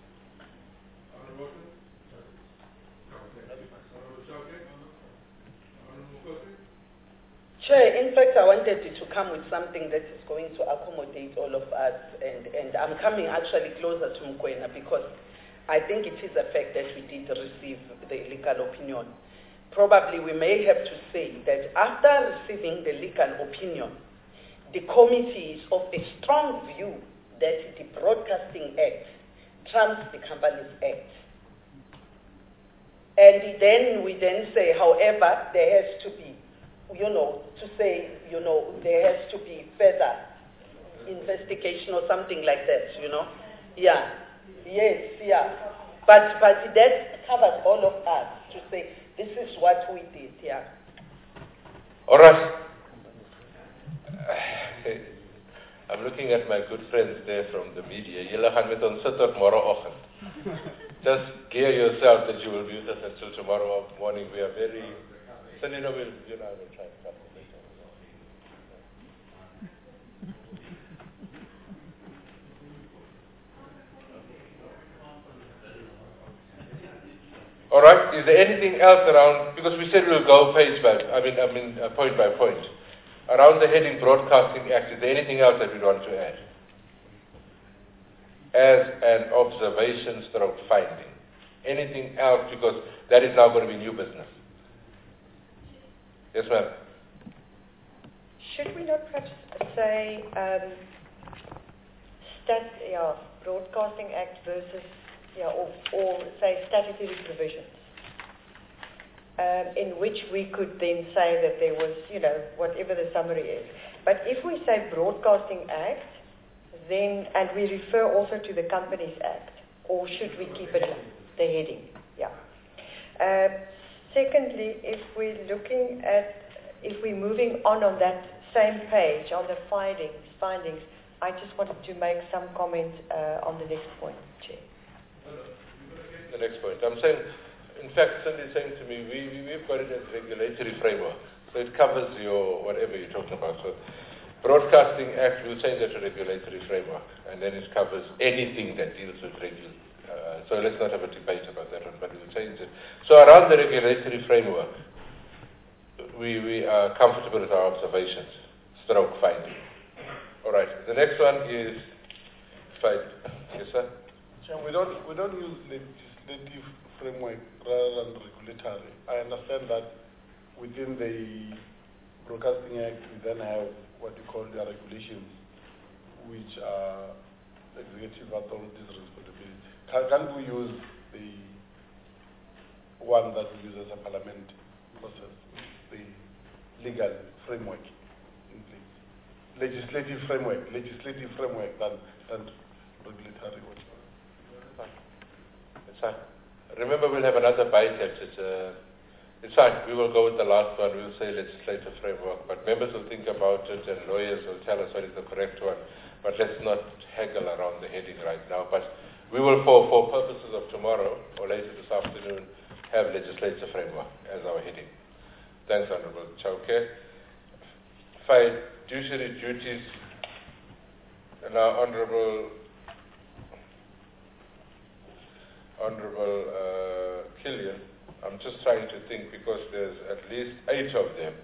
K: Chair, in fact, I wanted you to come with something that is going to accommodate all of us, and, and I'm coming actually closer to Mokwena because I think it is a fact that we did receive the legal opinion. Probably we may have to say that after receiving the legal opinion, the committee is of a strong view that the Broadcasting Act trumps the Companies Act. And then we then say, however, there has to be, you know, to say, you know, there has to be further investigation or something like that, you know. Yeah, yes, yeah. But, but that covers all of us to say, this is what we did, yeah.
A: All right. I'm looking at my good friends there from the media. Julle gaan met ons sit tot môreoggend. Just gear yourself that you will be with us until tomorrow morning. We are very... So, you know, we'll, you know, we'll try to cut it later. All right. Is there anything else around? Because we said we'll go page by, I mean, I mean, uh, point by point. Around the heading Broadcasting Act, is there anything else that we want to add? as an observation stroke finding. Anything else, because that is now going to be new business. Yes, ma'am.
D: Should we not perhaps say um, stat, yeah, Broadcasting Act versus, yeah, or, or say statutory provisions, um, in which we could then say that there was, you know, whatever the summary is. But if we say Broadcasting Act, then, and we refer also to the Companies Act, or should we keep it the heading? Yeah. Uh, secondly, if we're looking at, if we're moving on on that same page, on the findings, findings, I just wanted to make some comment uh, on the next point, Chair.
A: The next point. I'm saying, in fact, Cindy's saying to me, we, we, we've got it as regulatory framework. So it covers your, whatever you're talking about. So Broadcasting Act, we'll change that to regulatory framework. And then it covers anything that deals with regulation. Uh, so let's not have a debate about that one, but we'll change it. So around the regulatory framework, we, we are comfortable with our observations, stroke finding. All right, the next one is slide. Yes, sir?
G: Chair, we don't, we don't use legislative framework rather than regulatory. I understand that within the Broadcasting Act, we then have what you call the regulations, which are executive authorities' responsibility. Can, can we use the one that we use as a parliament process, the legal framework in place? Legislative framework, legislative framework than, than regulatory.
A: It's fine. Remember, we'll have another bite at it. Uh, it's fine. We will go with the last one. We'll say legislative framework. But members will think about it, and lawyers will tell us what is the correct one. But let's not haggle around the heading right now. But we will, for, for purposes of tomorrow or later this afternoon, have legislative framework as our heading. Thanks, Honourable Chauke. Fiduciary duties. Now, Honourable Honourable uh, Killian, I'm just trying to think because there's at least eight of them.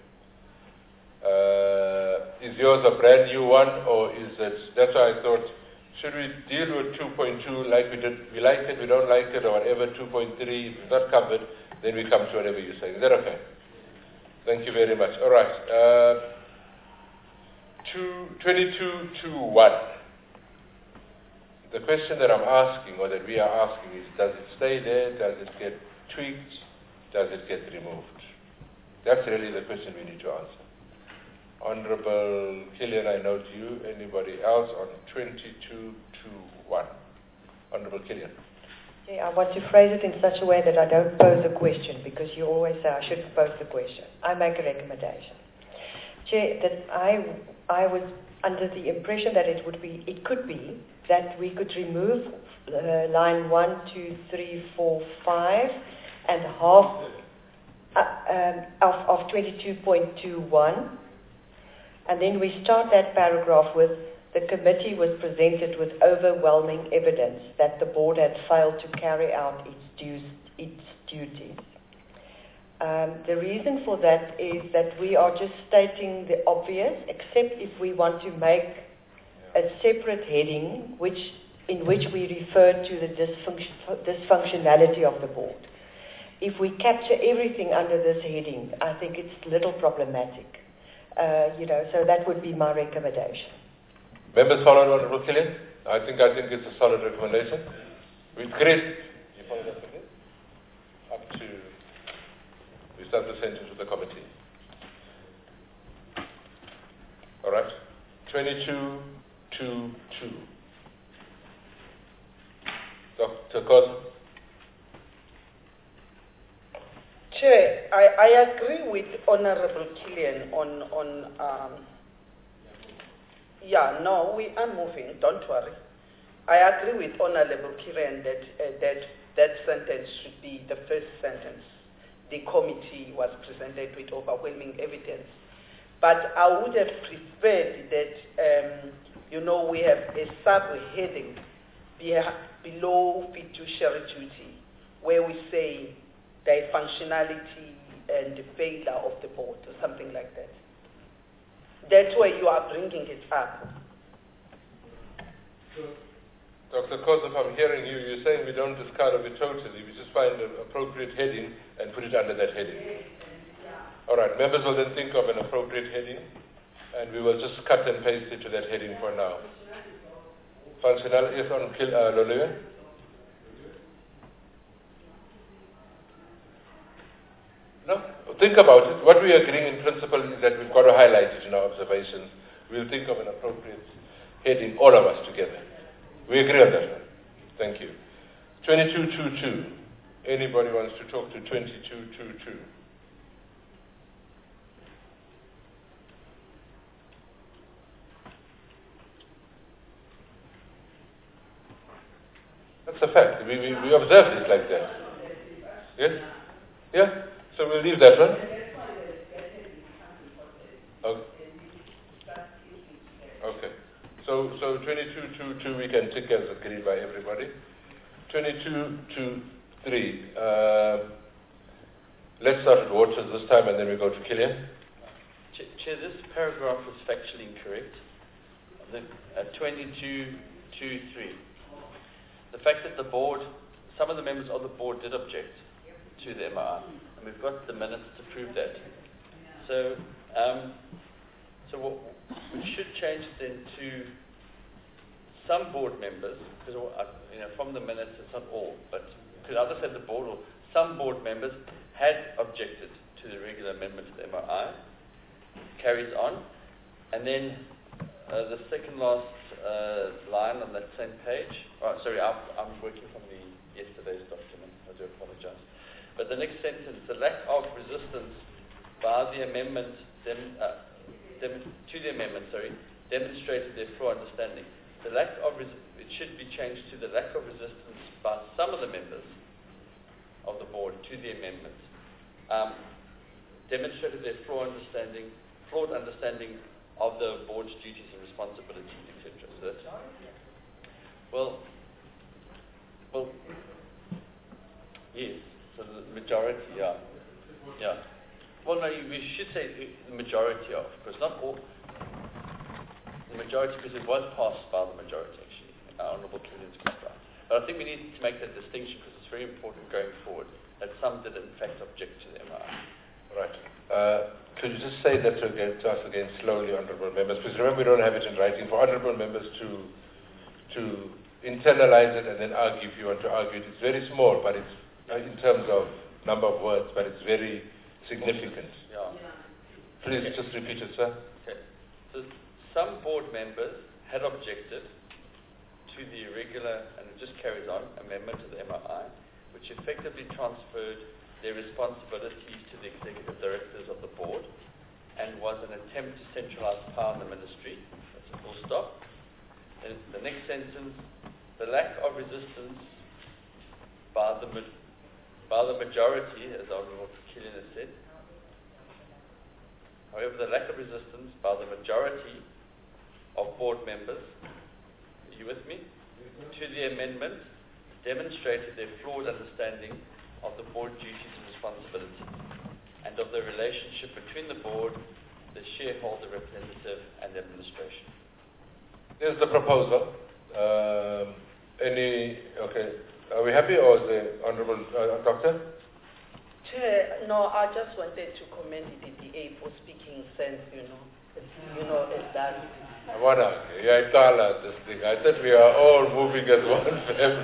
A: Uh, is yours a brand new one, or is it? That's why I thought, should we deal with two point two like we did? We like it, we don't like it, or whatever. two point three, if it's not covered, then we come to whatever you're saying. Is that okay? Thank you very much. All right. Uh, two, twenty-two two one. The question that I'm asking, or that we are asking, is does it stay there? Does it get tweaked? Does it get removed? That's really the question we need to answer. Honourable Killian, I note you. Anybody else on twenty-two two one? Honourable Killian.
D: Yeah, I want to phrase it in such a way that I don't pose a question, because you always say I should pose the question. I make a recommendation. Chair, that I, I was under the impression that it would be, it could be, that we could remove uh, line one, two, three, four, five, and half uh, um, of, of twenty-two point two one, and then we start that paragraph with, the committee was presented with overwhelming evidence that the board had failed to carry out its, dues, its duties. Um, the reason for that is that we are just stating the obvious, except if we want to make a separate heading which, in which we refer to the dysfunction, dysfunctionality of the board. If we capture everything under this heading, I think it's a little problematic. Uh, you know, so that would be my recommendation.
A: Members follow Honourable Killian? I think I think it's a solid recommendation. With Chris, you follow that again? Up to, we start the sentence with the committee. All right. twenty-two two two. Doctor Cos.
K: Chair, I, I agree with Honourable Killian on, on um, yeah, no, we are moving, don't worry. I agree with Honourable Killian that, uh, that that sentence should be the first sentence. The committee was presented with overwhelming evidence. But I would have preferred that, um, you know, we have a subheading below fiduciary duty where we say the functionality and the failure of the board or something like that. That's why you are bringing it up.
H: So,
A: Doctor Koza, if I'm hearing you, you're saying we don't discard of it totally. We just find an appropriate heading and put it under that heading. All right, members will then think of an appropriate heading, and we will just cut and paste it to that heading for now. Functionality is on Kil- uh, Loliwe. No? Think about it. What we are agreeing in principle is that we've got to highlight it in our observations. We'll think of an appropriate heading, all of us together. We agree on that one. Thank you. twenty-two twenty-two. Anybody wants to talk to twenty-two twenty-two? That's a fact. We, we, we observe this like that. Yes? Yeah? So we'll leave that one. Okay. Okay. So, so twenty-two twenty-two we can tick as agreed by everybody. twenty-two twenty-three. Uh, let's start with waters this time and then we go to Killian.
E: Chair, this paragraph is factually incorrect. The, uh, twenty-two twenty-three. The fact that the board, some of the members of the board did object to the M R I, and we've got the minutes to prove that. So, um, so what, we should change it then to some board members, because uh, you know, from the minutes it's not all, but could either say the board or some board members had objected to the regular amendment to the M R I, carries on, and then uh, the second last uh, line on that same page, oh, sorry, I'm, I'm working from the yesterday's document, I do apologize. But the next sentence, the lack of resistance by the amendment, dem, uh, dem, to the amendment, sorry, demonstrated their full understanding. The lack of, res- it should be changed to the lack of resistance by some of the members of the board to the amendment. Um, demonstrated their full understanding, flawed understanding of the board's duties and responsibilities, et cetera. So that's, well, well, yes. So the majority, yeah, yeah. Well, no, we should say the majority of, because not all. The majority, because it was passed by the majority, actually. Our Honourable Killian's quite right. But I think we need to make that distinction because it's very important going forward that some did in fact object to the M R I.
A: Right. Uh, could you just say that to, again, to us again slowly, Honourable Members? Because remember, we don't have it in writing. For Honourable Members to to internalize it and then argue if you want to argue it. It's very small, but it's uh, in terms of number of words, but it's very significant.
E: Yeah.
A: Please
E: okay.
A: just repeat it, sir.
E: Okay. So some board members had objected to the irregular, and it just carries on, amendment to the M R I, which effectively transferred their responsibilities to the executive directors of the board and was an attempt to centralize power in the ministry. That's a full stop. And the next sentence, the lack of resistance by the, ma- by the majority, as Honourable Killian has said, however, the lack of resistance by the majority of board members, are you with me, to the amendment demonstrated their flawed understanding of the board duties and responsibilities and of the relationship between the board, the shareholder representative and the administration.
A: Here's the proposal. Um, any, okay, are we happy or is the Honourable uh, Doctor?
K: Chair, no, I just wanted to commend the D D A for speaking sense, you know. It's, you know, it's that.
A: I want to, yeah, I call out this thing. I thought we are all moving as one family.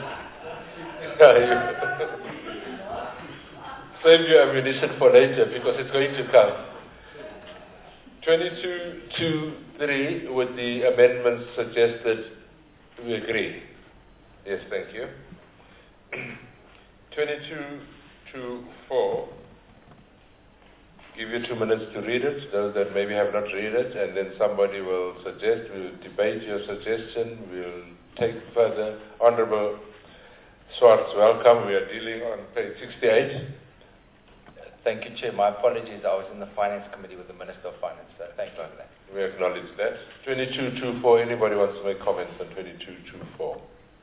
A: Save your ammunition for later because it's going to come. twenty-two twenty-three with the amendments suggested, we agree. Yes, thank you. twenty-two twenty-four. Give you two minutes to read it, those that maybe have not read it, and then somebody will suggest, we'll debate your suggestion, we'll take further. Honourable Swartz, welcome. We are dealing on page sixty-eight.
L: Thank you, Chair. My apologies. I was in the Finance Committee with the Minister of Finance, so thank you for that.
A: We acknowledge that. twenty-two twenty-four, anybody wants to make comments on twenty-two twenty-four?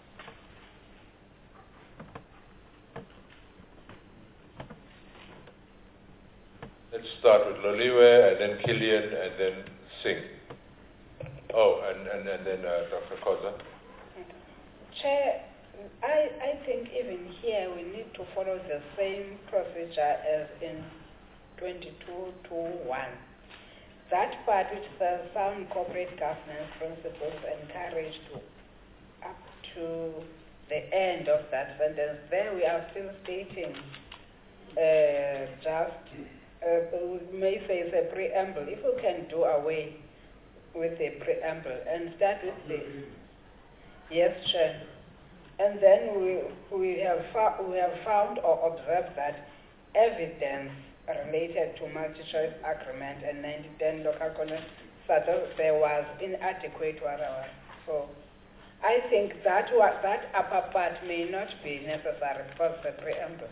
A: Let's start with Loliwe, and then Killian, and then Singh. Oh, and, and, and then uh, Doctor Koza.
C: Chair, I, I think even here we need to follow the same procedure as in twenty-two twenty-one. That part which says sound corporate governance principles encouraged to up to the end of that sentence. There we are still stating uh, just, uh, we may say it's a preamble. If we can do away with the preamble and start with the, yes, Chair. And then we, we, have fo- we have found or observed that evidence related to multi-choice agreement and ninety ten local content, such as there was inadequate whatever. So I think that wa- that upper part may not be necessary for the preamble.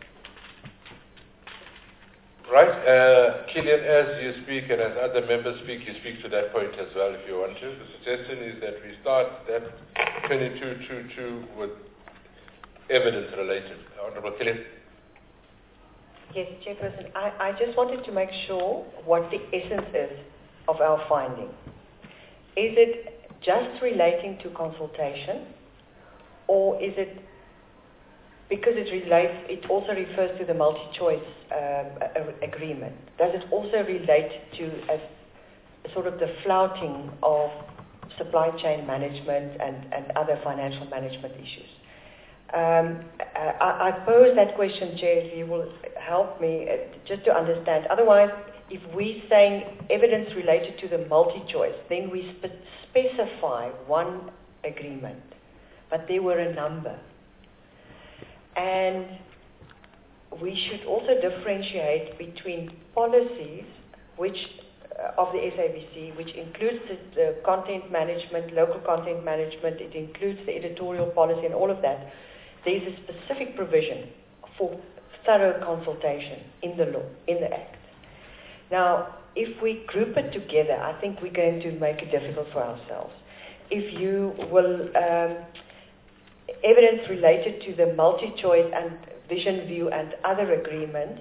A: Right. Uh, Killian, as you speak and as other members speak, you speak to that point as well if you want to. The suggestion is that we start that twenty-two twenty-two with evidence related. Honourable Killian.
D: Yes, Chairperson. I, I just wanted to make sure what the essence is of our finding. Is it just relating to consultation, or is it, because it relates, it also refers to the multi-choice um, agreement, does it also relate to a, a sort of the flouting of supply chain management and, and other financial management issues? Um, I, I pose that question, Chair, if you will help me uh, just to understand. Otherwise, if we're saying evidence related to the multi-choice, then we spe- specify one agreement, but there were a number. And we should also differentiate between policies which uh, of the S A B C, which includes the, the content management, local content management, it includes the editorial policy and all of that. There's a specific provision for thorough consultation in the law, in the Act. Now, if we group it together, I think we're going to make it difficult for ourselves. If you will, um, evidence related to the multi-choice and vision view and other agreements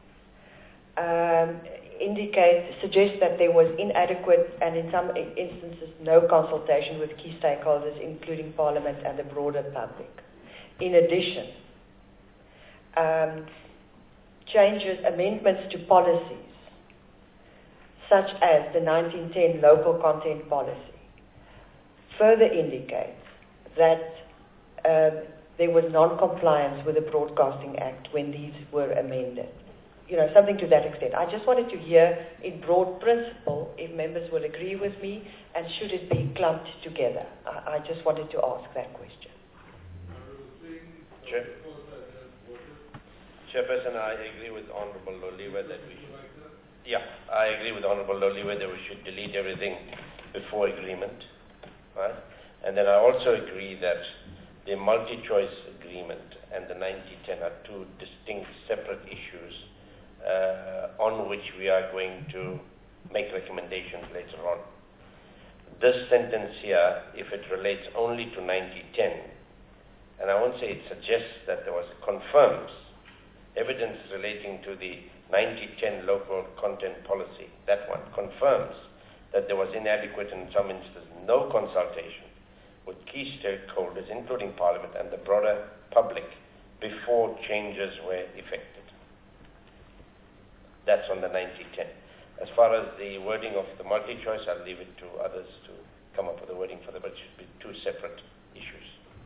D: um, indicate, suggest that there was inadequate and in some instances no consultation with key stakeholders, including Parliament and the broader public. In addition, um, changes, amendments to policies, such as the nineteen ten local content policy, further indicates that um, there was non-compliance with the Broadcasting Act when these were amended. You know, something to that extent. I just wanted to hear in broad principle if members will agree with me, and should it be clumped together. I, I just wanted to ask that question.
B: Chair. Chairperson, I agree with Honourable Loliwe that we should, yeah, I agree with Honourable Loliwe that we should delete everything before agreement, right? And then I also agree that the multi-choice agreement and the ninety ten are two distinct separate issues uh, on which we are going to make recommendations later on. This sentence here, if it relates only to ninety ten, and I won't say it suggests that there was, confirms evidence relating to the ninety ten local content policy, that one confirms that there was inadequate and in some instances no consultation with key stakeholders, including Parliament and the broader public, before changes were effected. That's on the ninety ten. As far as the wording of the multi-choice, I'll leave it to others to come up with a wording for them, but it should be two separate issues.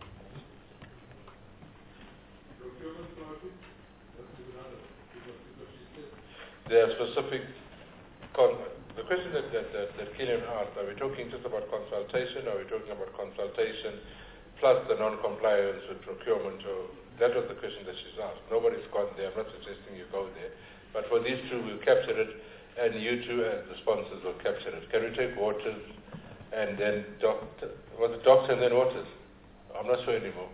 A: There are specific, con- the question that, that, that, that Killian asked, are we talking just about consultation, or are we talking about consultation plus the non-compliance with procurement? Or, that was the question that she's asked. Nobody's gone there, I'm not suggesting you go there. But for these two, we'll capture it, and you two as the sponsors will capture it. Can we take Waters and then Doctor, was it Doctor and then Waters? I'm not sure anymore.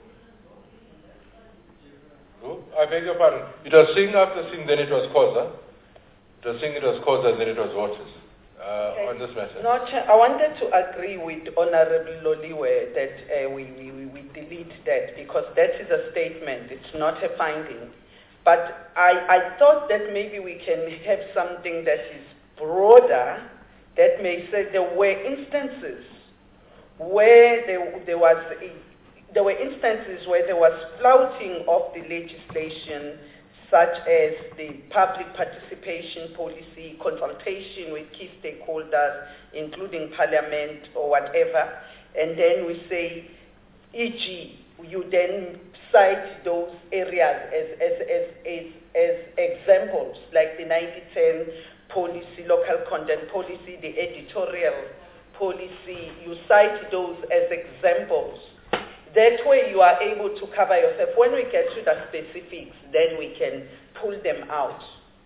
A: Who? I beg your pardon. It was Singh after Singh, then it was Khoza. It was Singh, it was Khoza, then it was Waters. Uh,
K: okay.
A: On this matter.
K: No, I wanted to agree with Honorable Loliwe that uh, we, we, we delete that, because that is a statement, it's not a finding. But I, I thought that maybe we can have something that is broader, that may say there were instances where there, there was a there were instances where there was flouting of the legislation, such as the public participation policy, consultation with key stakeholders, including parliament or whatever. And then we say, for example, you then cite those areas as, as, as, as, as examples, like the ninety ten policy, local content policy, the editorial policy. You cite those as examples. That way you are able to cover yourself. When we get to the specifics, then we can pull them out.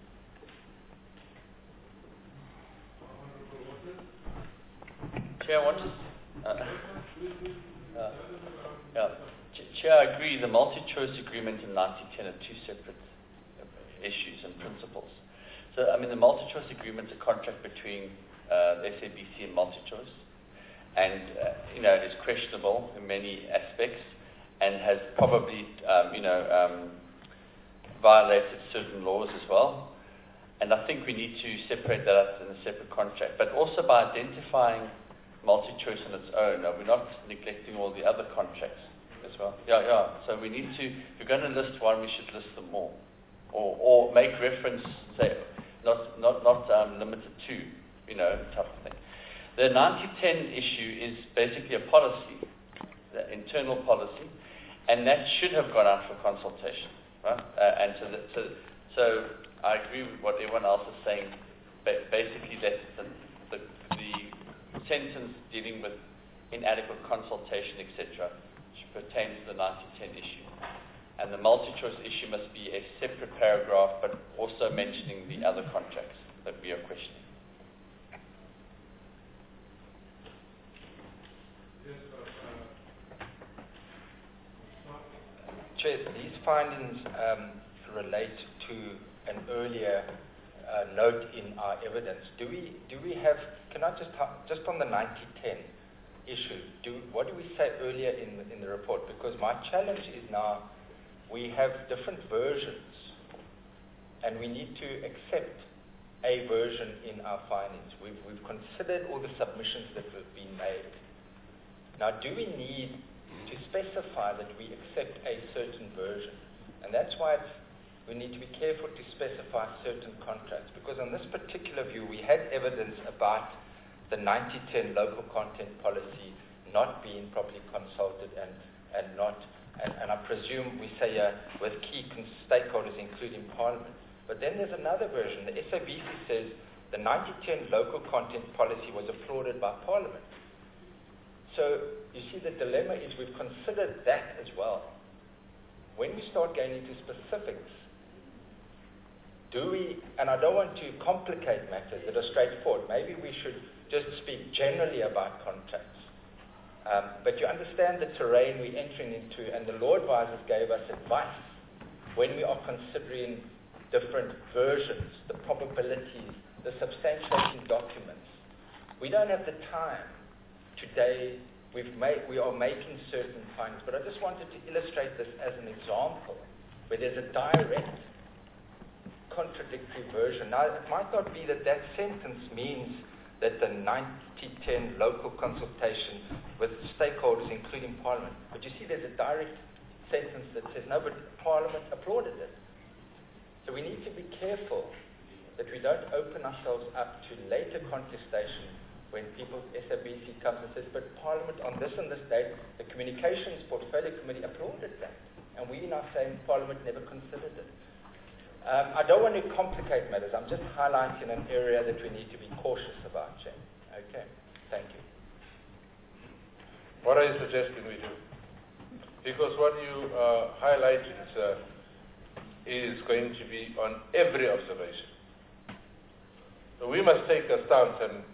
E: Chair, I want to... Uh, uh, yeah. Chair, I agree. The multi-choice agreement and ninety ten are two separate issues and principles. So, I mean, the multi-choice agreement is a contract between uh, the S A B C and multi-choice. And, uh, you know, it is questionable in many aspects and has probably, um, you know, um, violated certain laws as well. And I think we need to separate that out in a separate contract. But also by identifying multi-choice on its own, are we not neglecting all the other contracts as well? Yeah, yeah. So we need to, if you're going to list one, we should list them all. Or, or make reference, say, not, not, not um, limited to, you know, type of thing. The ninety ten issue is basically a policy, the internal policy, and that should have gone out for consultation, right? Uh, and so, that, so, so I agree with what everyone else is saying. Ba- basically, that the, the, the sentence dealing with inadequate consultation, et cetera, pertains to the ninety ten issue, and the multi-choice issue must be a separate paragraph, but also mentioning the other contracts that we are questioning.
L: Chair, these findings um, relate to an earlier uh, note in our evidence. Do we do we have? Can I just just on the ninety ten issue? Do what do we say earlier in the, in the report? Because my challenge is now we have different versions, and we need to accept a version in our findings. We've we've considered all the submissions that have been made. Now, do we need to specify that we accept a certain version? And that's why it's, we need to be careful to specify certain contracts, because on this particular view we had evidence about the ninety ten local content policy not being properly consulted and, and not, and, and I presume we say uh, with key cons- stakeholders including Parliament. But then there's another version. The S A B C says the ninety ten local content policy was applauded by Parliament. So, you see, the dilemma is we've considered that as well. When we start going into specifics, do we, and I don't want to complicate matters that are straightforward, maybe we should just speak generally about contracts. Um, but you understand the terrain we're entering into, and the law advisors gave us advice when we are considering different versions, the probabilities, the substantiating documents. We don't have the time. Today, we've made, we are making certain findings, but I just wanted to illustrate this as an example where there's a direct contradictory version. Now, it might not be that that sentence means that the ninety ten local consultation with stakeholders, including Parliament, but you see there's a direct sentence that says, no, but Parliament applauded it. So we need to be careful that we don't open ourselves up to later contestation when people, S A B C comes and says, but Parliament on this and this date, the Communications Portfolio Committee applauded that. And we are now saying Parliament never considered it. Um, I don't want to complicate matters. I'm just highlighting an area that we need to be cautious about, Chair. Okay, thank you.
A: What are you suggesting we do? Because what you uh, highlighted uh, is going to be on every observation. So we must take a stance and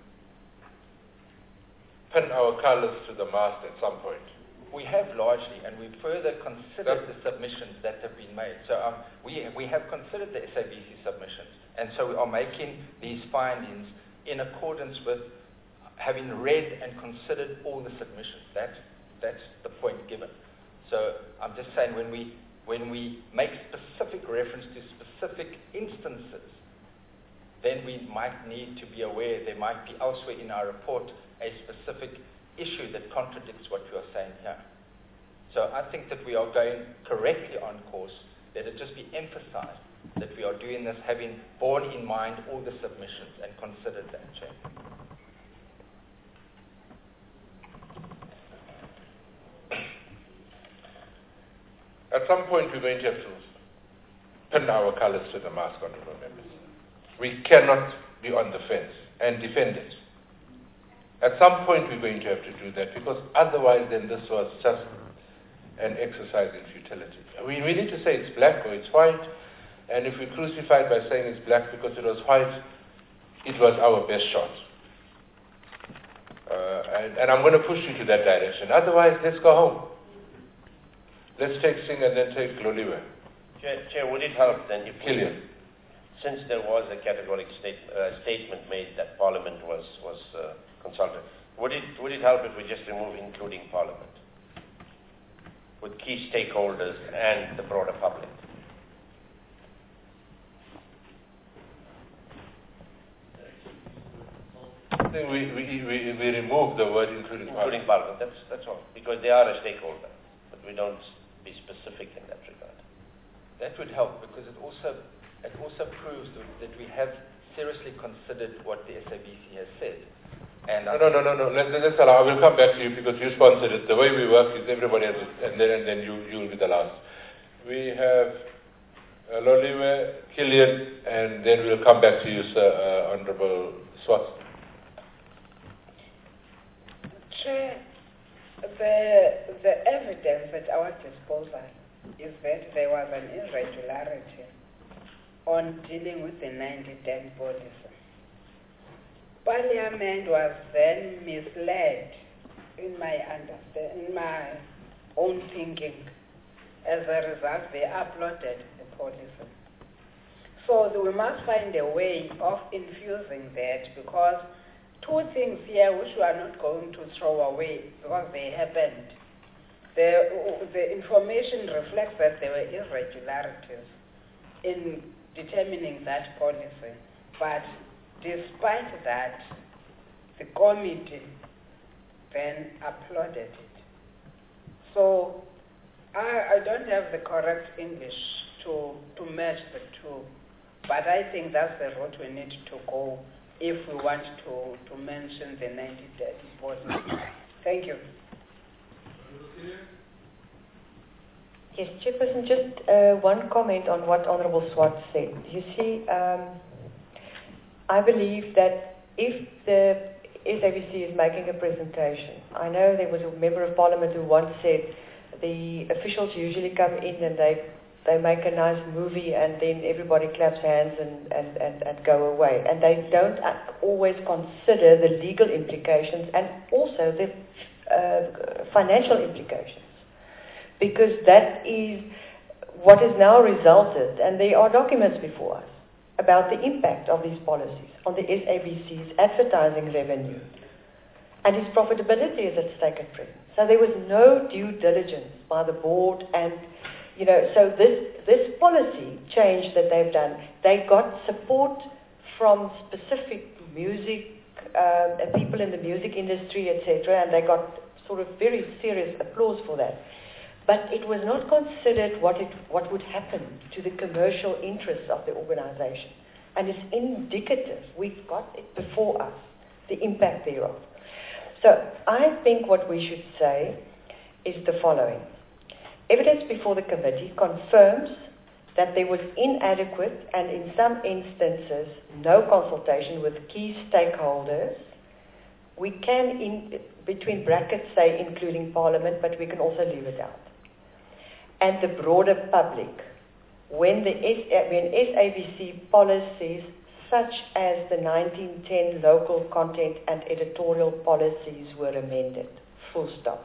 A: pin our colors to the mast at some point.
L: We have largely, and we further considered That's the submissions that have been made. So um, we, we have considered the S A B C submissions, and so we are making these findings in accordance with having read and considered all the submissions. That's, that's the point given. So I'm just saying when we, when we make specific reference to specific instances, then we might need to be aware there might be elsewhere in our report a specific issue that contradicts what you are saying here. So I think that we are going correctly on course. Let it just be emphasized that we are doing this having borne in mind all the submissions and considered that, Chair.
A: At some point, we're going to have to pin our colors to the mast, honorable members. We cannot be on the fence and defend it. At some point, we're going to have to do that, because otherwise then this was just an exercise in futility. We, we need to say it's black or it's white, and if we crucify it by saying it's black because it was white, it was our best shot. Uh, and, and I'm going to push you to that direction. Otherwise, let's go home. Let's take Singh and then take Loliwe.
B: Chair, Chair, would it help then if
A: Killian.
B: Since there was a categorical state, uh, statement made that Parliament was, was uh, consulted, would it, would it help if we just remove including Parliament with key stakeholders and the broader public?
A: I think we, we, we, we remove the word including,
B: including
A: Parliament.
B: Parliament. That's, that's all. Because they are a stakeholder, but we don't be specific in that regard.
L: That would help, because it also it also proves that we have seriously considered what the S A B C has said. And
A: no, no, no, no, no. Let, let's allow. I will come back to you because you sponsored it. The way we work is everybody has it, and then and then you you will be the last. We have uh, Loliwe, Killian, and then we'll come back to you, sir, uh, Honourable Swart.
C: Chair, the the evidence at our disposal is that there was an irregularity on dealing with the ninety ten policy. Parliament was then misled in my understand, in my own thinking. As a result, they uploaded the policy. So we must find a way of infusing that, because two things here which we are not going to throw away because they happened. The, the information reflects that there were irregularities in determining that policy. But despite that, the committee then applauded it. So I, I don't have the correct English to, to match the two, but I think that's the route we need to go if we want to, to mention the ninety day policy. Thank you.
D: Yes, Chairperson, just uh, one comment on what Honourable Swart said. You see, um, I believe that if the S A B C is making a presentation, I know there was a member of Parliament who once said the officials usually come in and they they make a nice movie and then everybody claps hands and, and, and, and go away. And they don't always consider the legal implications and also the uh, financial implications. Because that is what has now resulted, and there are documents before us, about the impact of these policies on the S A B C's advertising revenue. And its profitability is at stake at present. So there was no due diligence by the board, and you know, so this this policy change that they've done, they got support from specific music uh, people in the music industry, et cetera, and they got sort of very serious applause for that. But it was not considered what it what would happen to the commercial interests of the organization, and it's indicative. We've got it before us, the impact thereof. So I think what we should say is the following. Evidence before the committee confirms that there was inadequate and in some instances no consultation with key stakeholders. We can, in between brackets, say including Parliament, but we can also leave it out. And the broader public, when the S- when S A B C policies such as the nineteen ten local content and editorial policies were amended. Full stop.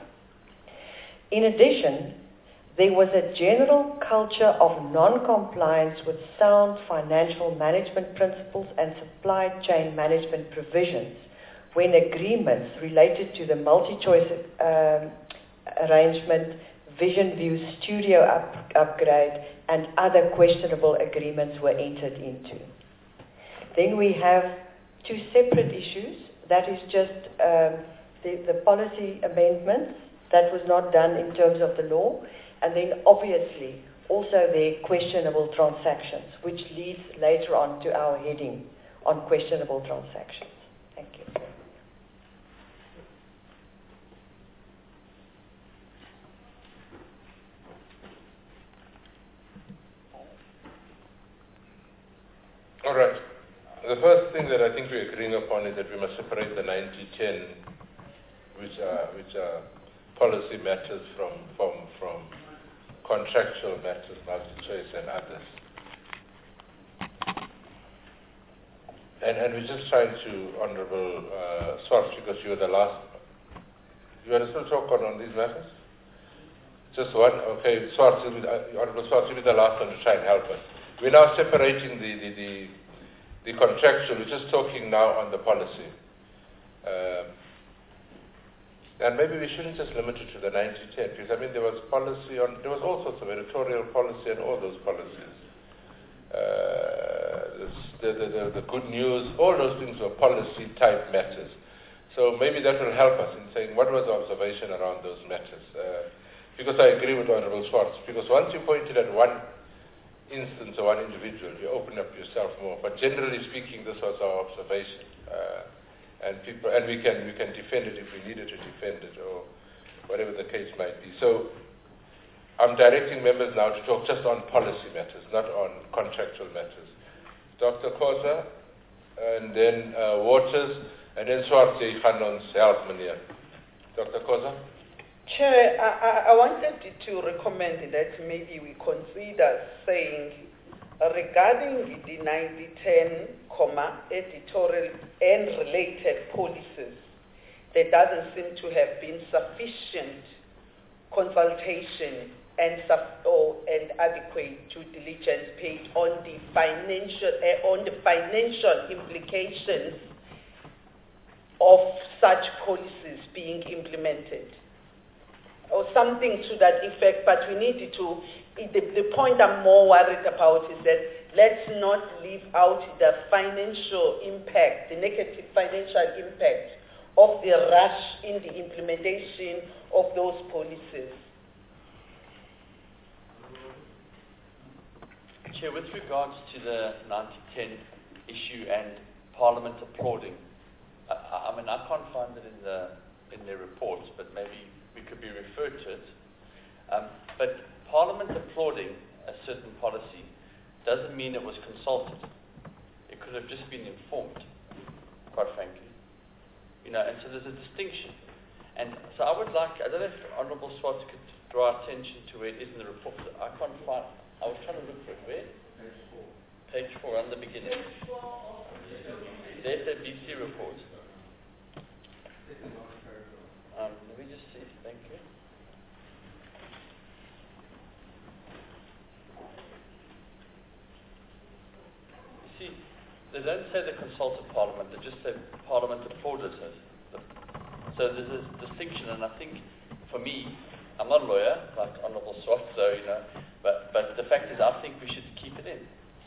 D: In addition, there was a general culture of non-compliance with sound financial management principles and supply chain management provisions when agreements related to the multi-choice um, arrangement, Vision View studio up, upgrade, and other questionable agreements were entered into. Then we have two separate issues. That is just um, the, the policy amendments That was not done in terms of the law. And then obviously also the questionable transactions, which leads later on to our heading on questionable transactions. Thank you.
A: All right. The first thing that I think we're agreeing upon is that we must separate the ninety ten, which are, which are policy matters from, from, from contractual matters, multi-choice and others. And, and we're just trying to, Honourable uh, Swartz, because you were the last, you want to still talk on, on these matters? Just one? Okay, Swartz, you'll be, uh, Honourable Swartz, you'll be the last one to try and help us. We're now separating the, the, the, the contractual, we're just talking now on the policy. Uh, and maybe we shouldn't just limit it to the ninety ten, because I mean there was policy on, there was all sorts of editorial policy and all those policies. Uh, the, the, the, the good news, all those things were policy type matters. So maybe that will help us in saying what was the observation around those matters. Uh, because I agree with Honourable Swartz, because once you pointed at one instance or one individual, you open up yourself more. But generally speaking, this was our observation. Uh, and people, and we can, we can defend it if we needed to defend it or whatever the case might be. So I'm directing members now to talk just on policy matters, not on contractual matters. Doctor Khoza, and then uh, Waters, and then Swartz Khanon's help, Mania. Doctor Khoza?
K: Chair, I, I wanted to recommend that maybe we consider saying uh, regarding the ninety ten, comma, editorial and related policies, there doesn't seem to have been sufficient consultation and, sub, or, and adequate due diligence paid on the financial uh, on the financial implications of such policies being implemented, or something to that effect. But we need to, the, the point I'm more worried about is that let's not leave out the financial impact, the negative financial impact of the rush in the implementation of those policies.
E: Chair, with regards to the ninety ten issue and Parliament applauding, I, I mean, I can't find it in the in their reports, but maybe we could be referred to it. Um, but Parliament applauding a certain policy doesn't mean it was consulted. It could have just been informed, quite frankly. You know, and so there's a distinction. And so I would like, I don't know if Honourable Swartz could draw attention to where it is in the report. I can't find, I was trying to look for it. Where? Page four. Page four, on the beginning. The F A B C report. Um, let me just see, thank you. You see, they don't say they consulted Parliament, they just say Parliament applauded it. So there's a distinction, and I think, for me, I'm not a lawyer, like Honourable Swartz, so, you know, but, but the fact is I think we should keep it in.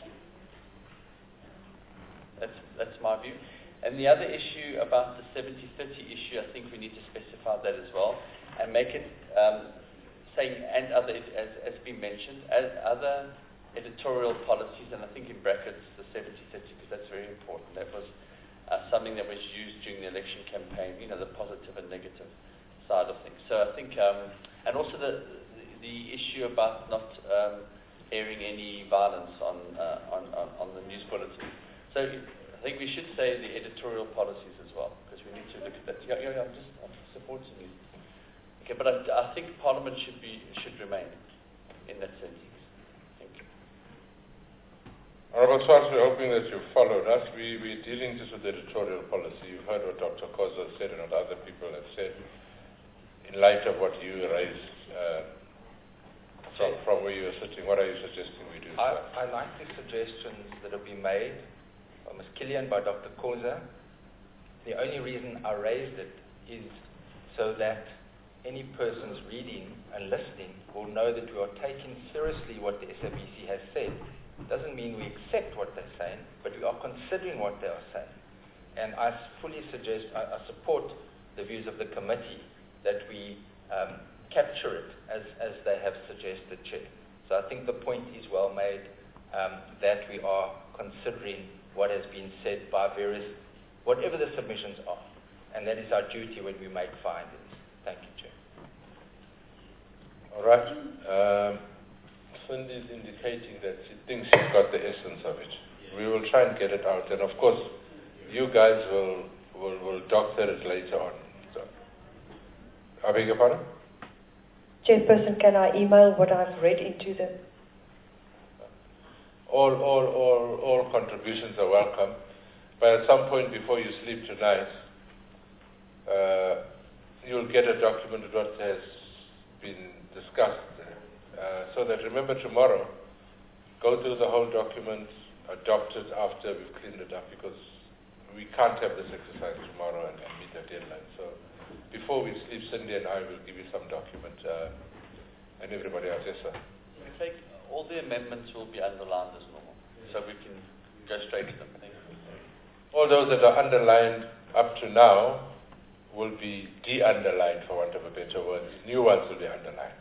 E: That's, that's my view. And the other issue about the seventy thirty issue, I think we need to specify that as well, and make it, um, saying, and other, as has been mentioned, as other editorial policies, and I think in brackets the seventy thirty, because that's very important. That was uh, something that was used during the election campaign, you know, the positive and negative side of things. So I think, um, and also the, the, the issue about not um, airing any violence on, uh, on, on, on the news bulletin. So I think we should say the editorial policies as well, because we need to look at that. Yeah, yeah, I'm just I'm supporting you. Okay, but I, I think Parliament should be should remain in that sense. Thank you.
A: Honourable Swartz, we're hoping that you've followed us. We, we're dealing just with editorial policy. You've heard what Doctor Khoza said and what other people have said. In light of what you raised uh, from, from where you are sitting, what are you suggesting we do?
L: I, I like the suggestions that have been made by Miz Killian, by Doctor Khoza. The only reason I raised it is so that any persons reading and listening will know that we are taking seriously what the S A B C has said. It doesn't mean we accept what they're saying, but we are considering what they are saying. And I fully suggest, I, I support the views of the committee that we um, capture it as, as they have suggested, Chair. So I think the point is well made um, that we are considering what has been said by various, whatever the submissions are, and that is our duty when we make findings. Thank you, Chair.
A: All right. Um, Cindy is indicating that she thinks she's got the essence of it. We will try and get it out, and of course, you guys will will, will doctor it later on. So, I beg your pardon?
D: Chairperson, can I email what I've read into the...
A: All, all, all, all contributions are welcome, but at some point before you sleep tonight, uh, you'll get a document of what has been discussed, uh, so that remember tomorrow, go through the whole document, adopt it after we've cleaned it up, because we can't have this exercise tomorrow and, and meet the deadline. So before we sleep, Cindy and I will give you some document, uh, and everybody else. Yes, sir.
E: We take all the amendments will be underlined as normal, so we can go straight to them. Thank you.
A: All those that are underlined up to now will be de-underlined, for want of a better word. New ones will be underlined.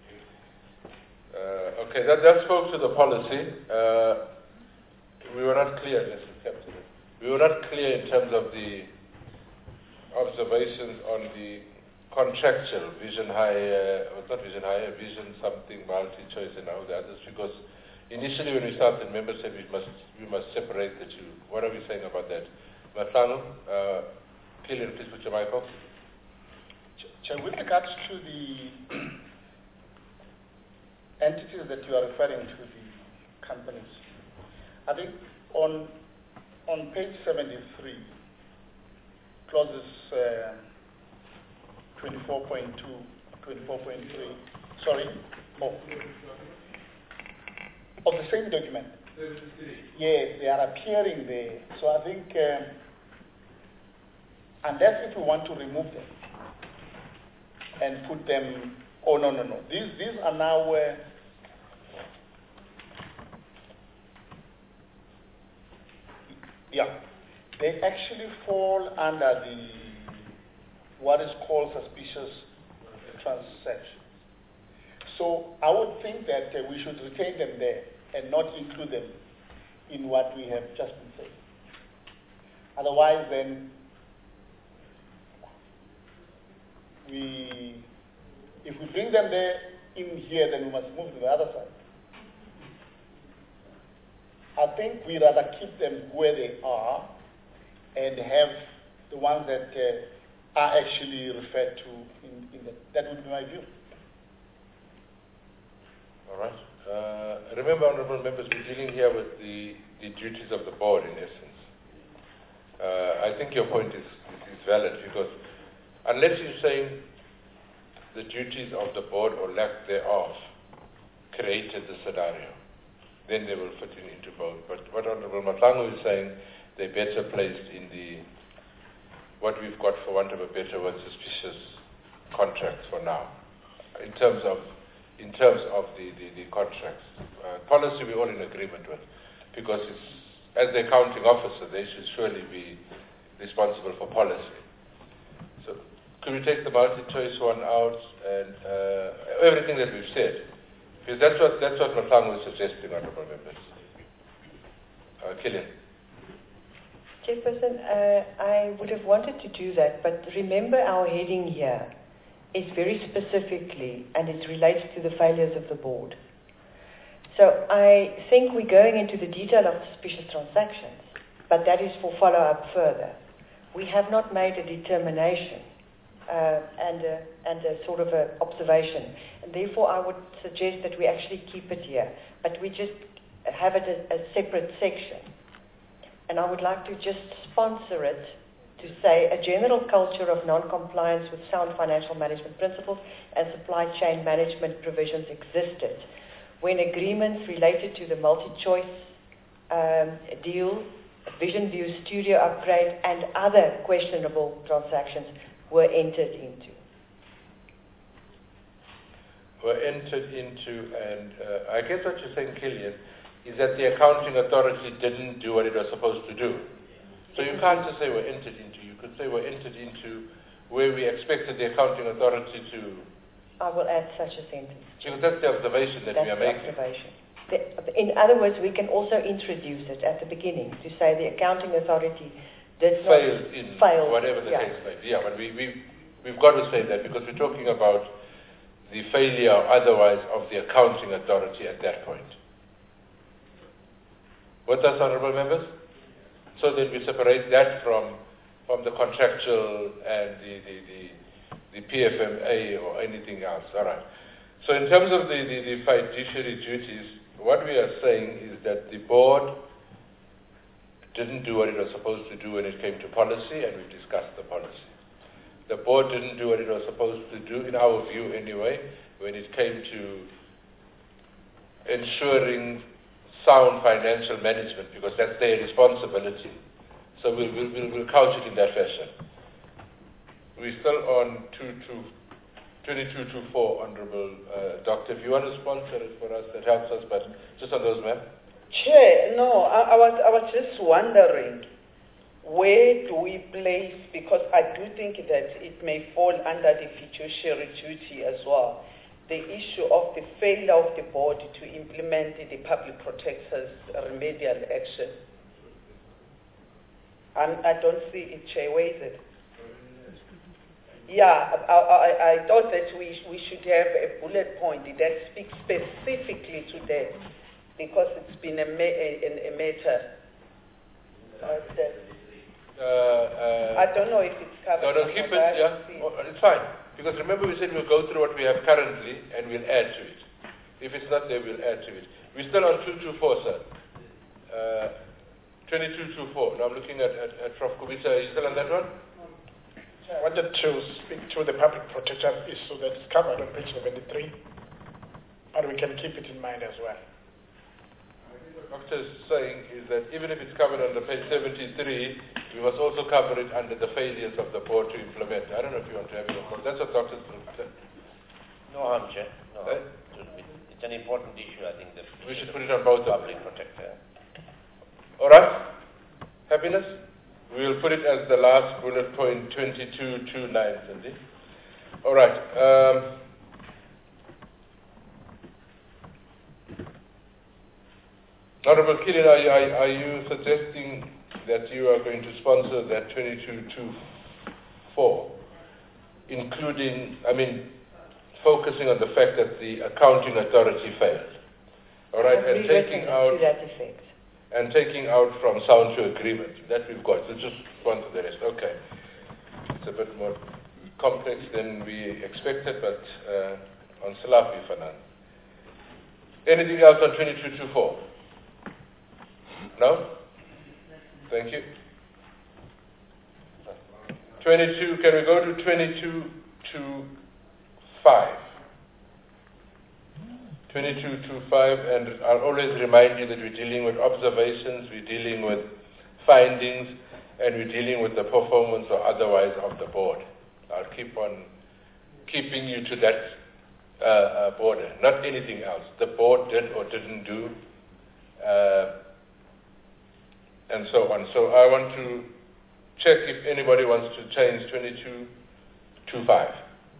A: Uh, okay, that, that spoke to the policy. Uh, we were not clear, yes, Captain. We were not clear in terms of the observations on the contractual Vision High, uh, well, not Vision High, Vision something, multi-choice and all the others, because initially when we started, members said we must, we must separate the two. What are we saying about that? Matlano, uh, Killian, please put your mic off.
J: Chair, with regards to the entities that you are referring to, the companies, I think on on page seventy-three, clauses uh, twenty-four point two, twenty-four point three, sorry, oh, of the same document. Yes, they are appearing there. So I think, uh, unless if we want to remove them and put them, oh no, no, no. These, these are now, uh, yeah, they actually fall under the, what is called suspicious transactions. So I would think that uh, we should retain them there and not include them in what we have just been saying. Otherwise, then we, if we bring them there in here, then we must move to the other side. I think we rather keep them where they are and have the ones that uh, are actually referred to in, in the, that would be my view.
A: All right. Uh, remember, honourable members, we're dealing here with the, the duties of the board, in essence. Uh, I think your point is, is, is valid, because unless you're saying the duties of the board or lack thereof created the scenario, then they will fit in into both. But what Honourable Matlangu is saying, they're better placed in the, what we've got, for want of a better word, suspicious contracts for now, in terms of in terms of the, the, the contracts. Uh, policy we're all in agreement with, because it's, as the accounting officer, they should surely be responsible for policy. So could we take the multi-choice one out and uh, everything that we've said? Because that's what, that's what Matlangu was suggesting, honourable members. Uh, Killian.
D: Chairperson, uh, I would have wanted to do that, but remember our heading here is very specifically, and it relates to the failures of the board. So I think we're going into the detail of suspicious transactions, but that is for follow-up further. We have not made a determination uh, and, a, and a sort of an observation, and therefore I would suggest that we actually keep it here, but we just have it as a separate section. And I would like to just sponsor it to say a general culture of non-compliance with sound financial management principles and supply chain management provisions existed when agreements related to the multi-choice um, deal, Vision View studio upgrade, and other questionable transactions were entered into.
A: Were entered into, and uh, I guess what you're saying, Killian, is that the accounting authority didn't do what it was supposed to do. So you can't just say we're entered into. You could say we're entered into where we expected the accounting authority to...
D: I will add such a sentence.
A: Because that's the observation that
D: that's
A: we are
D: the
A: making.
D: Observation. The, in other words, we can also introduce it at the beginning to say the accounting authority did not
A: failed in
D: failed,
A: whatever the
D: yeah.
A: case may be. Yeah, but we, we, we've got to say that because we're talking about the failure or otherwise of the accounting authority at that point. With us, honourable members? So that we separate that from, from the contractual and the, the, the, the P F M A or anything else. All right. So in terms of the, the, the fiduciary duties, what we are saying is that the board didn't do what it was supposed to do when it came to policy, and we've discussed the policy. The board didn't do what it was supposed to do, in our view anyway, when it came to ensuring sound financial management, because that's their responsibility. So we'll, we'll, we'll, we'll couch it in that fashion. We're still on twenty-two twenty-four, Honourable uh, Doctor. If you want to sponsor it for us, that helps us, but just on those, ma'am.
C: Chair, no, I, I, was, I was just wondering, where do we place, because I do think that it may fall under the fiduciary duty as well, the issue of the failure of the board to implement the public protector's remedial action. I'm, I don't see it, Chair. Where is it? Yeah, I, I, I thought that we, we should have a bullet point that speaks specifically to that, because it's been a, ma- a, a matter. Uh, that,
A: uh, uh,
C: I don't know if it's covered.
A: No, no, keep it, yeah. Oh, it's fine. Because remember we said we'll go through what we have currently and we'll add to it. If it's not there, we'll add to it. We're still on two twenty-four, sir. Uh, twenty-two twenty-four. Now I'm looking at, at, at Prof Kubisa. Are you still on that one?
I: I wanted to speak to the public protector issue that's covered on page seventy-three, and we can keep it in mind as well.
A: I think what Doctor is saying is that even if it's covered under page seventy-three, we must also cover it under the failures of the board to implement. I don't know if you want to have it on board. That's what Doctor said.
B: No harm, Chair. No
A: eh?
B: harm. It's an important issue, I think. That
A: we should put it on both
B: public
A: of them.
B: protector.
A: All right? Happiness? We will put it as the last bullet point, twenty-two twenty-nine, Cindy. All right. Um, Honorable Killian, are you, are, are you suggesting that you are going to sponsor that twenty-two twenty-four, including, I mean, focusing on the fact that the accounting authority failed? All right, and taking out...
D: To that effect.
A: And taking out from sound to agreement. That we've got. So just sponsor the rest. Okay. It's a bit more complex than we expected, but uh, on Salafi for now. Anything else on twenty-two twenty-four? No? Thank you. twenty-two, can we go to twenty-two twenty-five? twenty-two twenty-five, and I'll always remind you that we're dealing with observations, we're dealing with findings, and we're dealing with the performance or otherwise of the board. I'll keep on keeping you to that uh, uh, border, not anything else. The board did or didn't do, uh, and so on. So I want to check if anybody wants to change twenty-two twenty-five.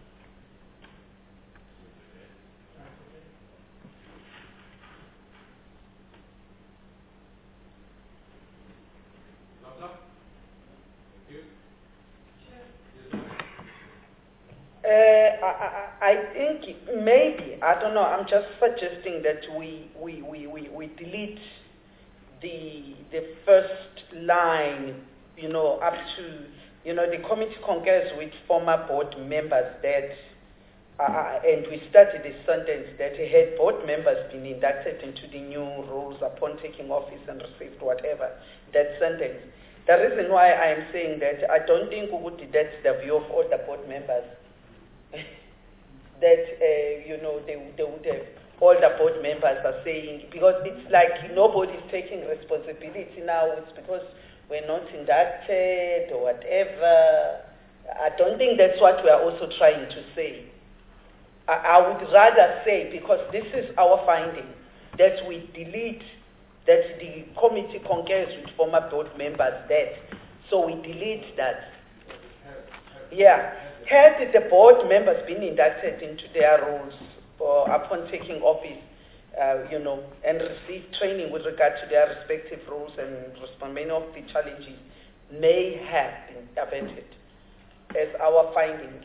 C: Uh, I, I, I think maybe, I don't know, I'm just suggesting that we, we, we, we, we delete the, the first line, you know, up to, you know, the committee concurs with former board members that, uh, and we started the sentence that had board members been inducted into the new rules upon taking office and received whatever, that sentence. The reason why I am saying that, I don't think we would, that's the view of all the board members. that, uh, you know, they, they would have, all the board members are saying, because it's like nobody's taking responsibility now, it's because we're not inducted or whatever. I don't think that's what we're also trying to say. I, I would rather say, because this is our finding, that we delete, that the committee concurs with former board members that, so we delete that.
K: Yeah. Had the board members been inducted into their roles or upon taking office, uh, you know, and received training with regard to their respective roles and respond, many of the challenges may have been averted as our finding.